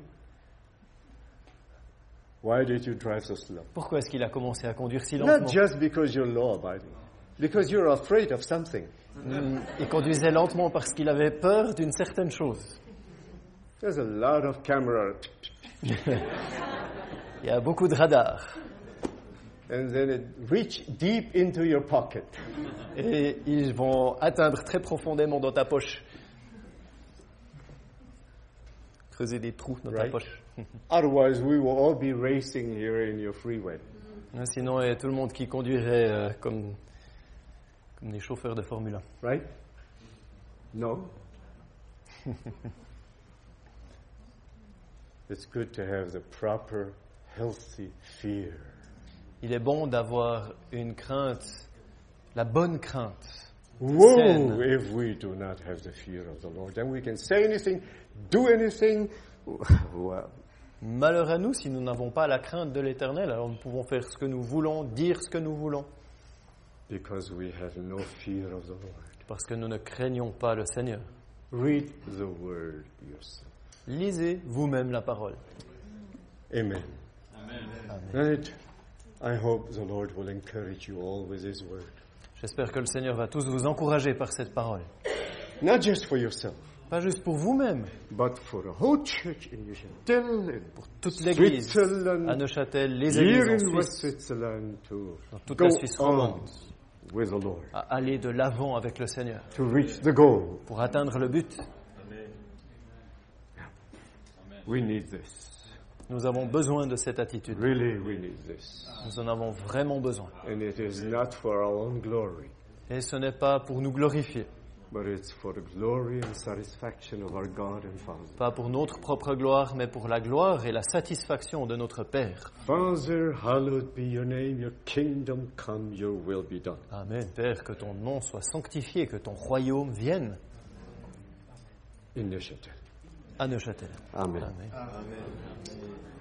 Why did you drive so slow? Pourquoi est-ce qu'il a commencé à conduire si Not lentement? just because you're law-abiding, because you're afraid of something. Mm, Il conduisait lentement parce qu'il avait peur d'une certaine chose. There's a lot of camera, Il y a beaucoup de radars. and then it reach deep into your pocket. Et ils vont atteindre très profondément dans ta poche. Creuser des trous dans ta Right. poche. Otherwise, we will all be racing here in your freeway. Sinon, il y a tout le monde qui conduirait euh, comme Comme des chauffeurs de Formule un. Right? No? It's good to have the proper, healthy fear. Il est bon d'avoir une crainte, la bonne crainte. Woe Saine. if we do not have the fear of the Lord. Then we can say anything, do anything. Well, Malheur à nous si nous n'avons pas la crainte de l'Éternel. Alors nous pouvons faire ce que nous voulons, dire ce que nous voulons. because we have no fear of the Lord. Parce que nous ne craignons pas le Seigneur. Read the word yourself. Lisez vous-même la parole. Amen. Amen. Right? I hope the Lord will encourage you all with His word. J'espère que le Seigneur va tous vous encourager par cette parole. Not just for yourself, Pas juste pour vous-même, but for the whole church in Neuchâtel and toute l'Église à Switzerland, Neuchâtel, les here églises in en West Suisse, Switzerland, to dans toute go la Suisse on romande, with the Lord, à aller de l'avant avec le Seigneur to reach the goal. pour atteindre le but. We need this. Nous avons besoin de cette attitude. Really, we need this. Nous en avons vraiment besoin. And it is not for our own glory, Et ce n'est pas pour nous glorifier, but it's for the glory and satisfaction of our God and Father. pas pour notre propre gloire, mais pour la gloire et la satisfaction de notre Père. Father, hallowed be your name, your kingdom come, your will be done. Amen. Père, que ton nom soit sanctifié, que ton royaume vienne In Neuchâtel. à Neuchâtel. Amen. Amen.